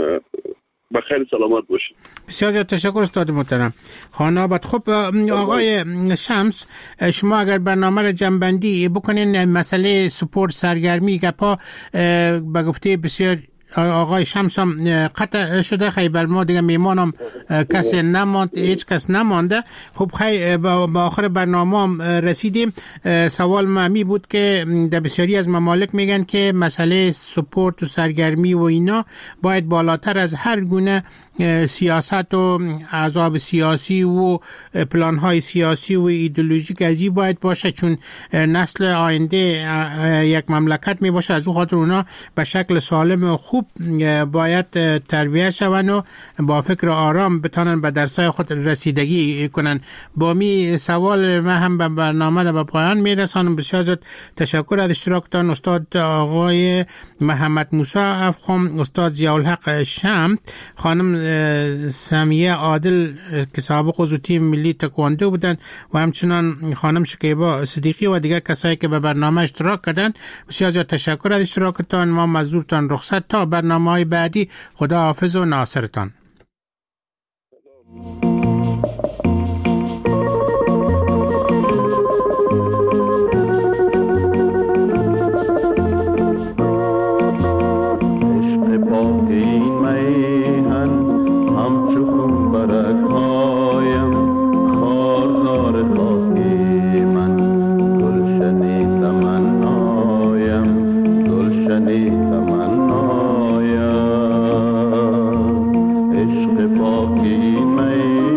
بخیر سلامت باشید. بسیار تشکر استاد محترم. خانابت. خب آقای شمس، شما اگر برنامه را جنبندی بکنین مسئله سپورت سرگرمی گپا به گفته بسیار آقای شمس هم قطع شده، خیلی ما دیگه میمانم کسی نماند، هیچ کس نمانده. خب خیلی با آخر برنامه هم رسیدیم. سوال معمی بود که در بسیاری از ممالک میگن که مسئله سپورت و سرگرمی و اینا باید بالاتر از هر گونه سیاست و احزاب سیاسی و پلان‌های سیاسی و ایدئولوژیک ازی باید باشه، چون نسل آینده یک مملکت می باشه. از اون خاطر اونا به شکل سالم و خوب باید تربیت شون و با فکر آرام بتانن به درسای خود رسیدگی کنن. با می سوال من هم به برنامه را به پایان می رسانم. بسیار زیاد تشکر از اشتراکتان استاد آقای محمد موسی افغان، استاد ضیاءالحق شمس، خانم سمیه عادل که سابق عضو تیم ملی تکواندو بودن و همچنان خانم شکیبا صدیقی و دیگر کسایی که به برنامه اشتراک کردن. بسیار زیاد تشکر از اشتراکتان. ما مزورتان رخصت تا برنامه‌های بعدی. خدا حافظ و ناصرتان. عشق پاکی می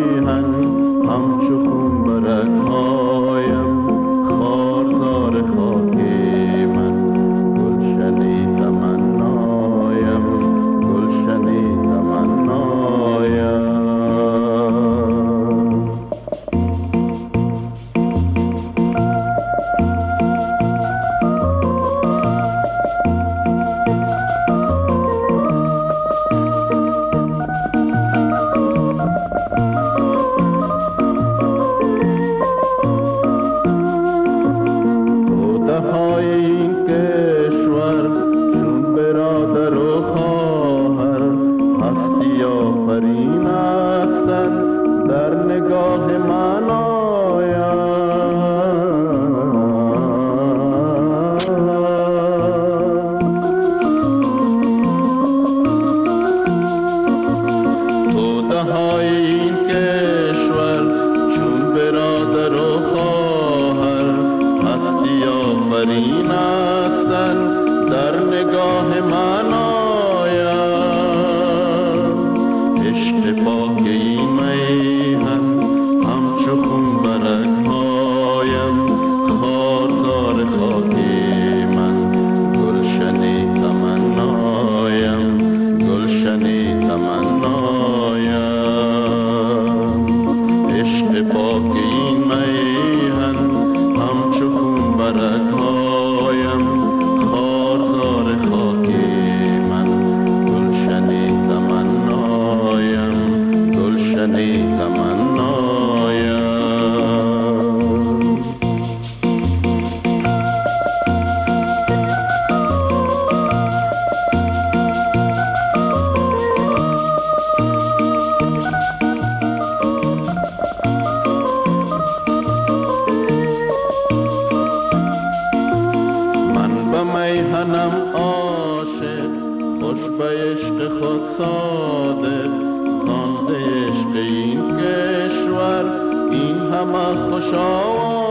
میهنم عاشق، خوش به عشق خود صادق، خانده عشق این کشور این همه خوش آوازه.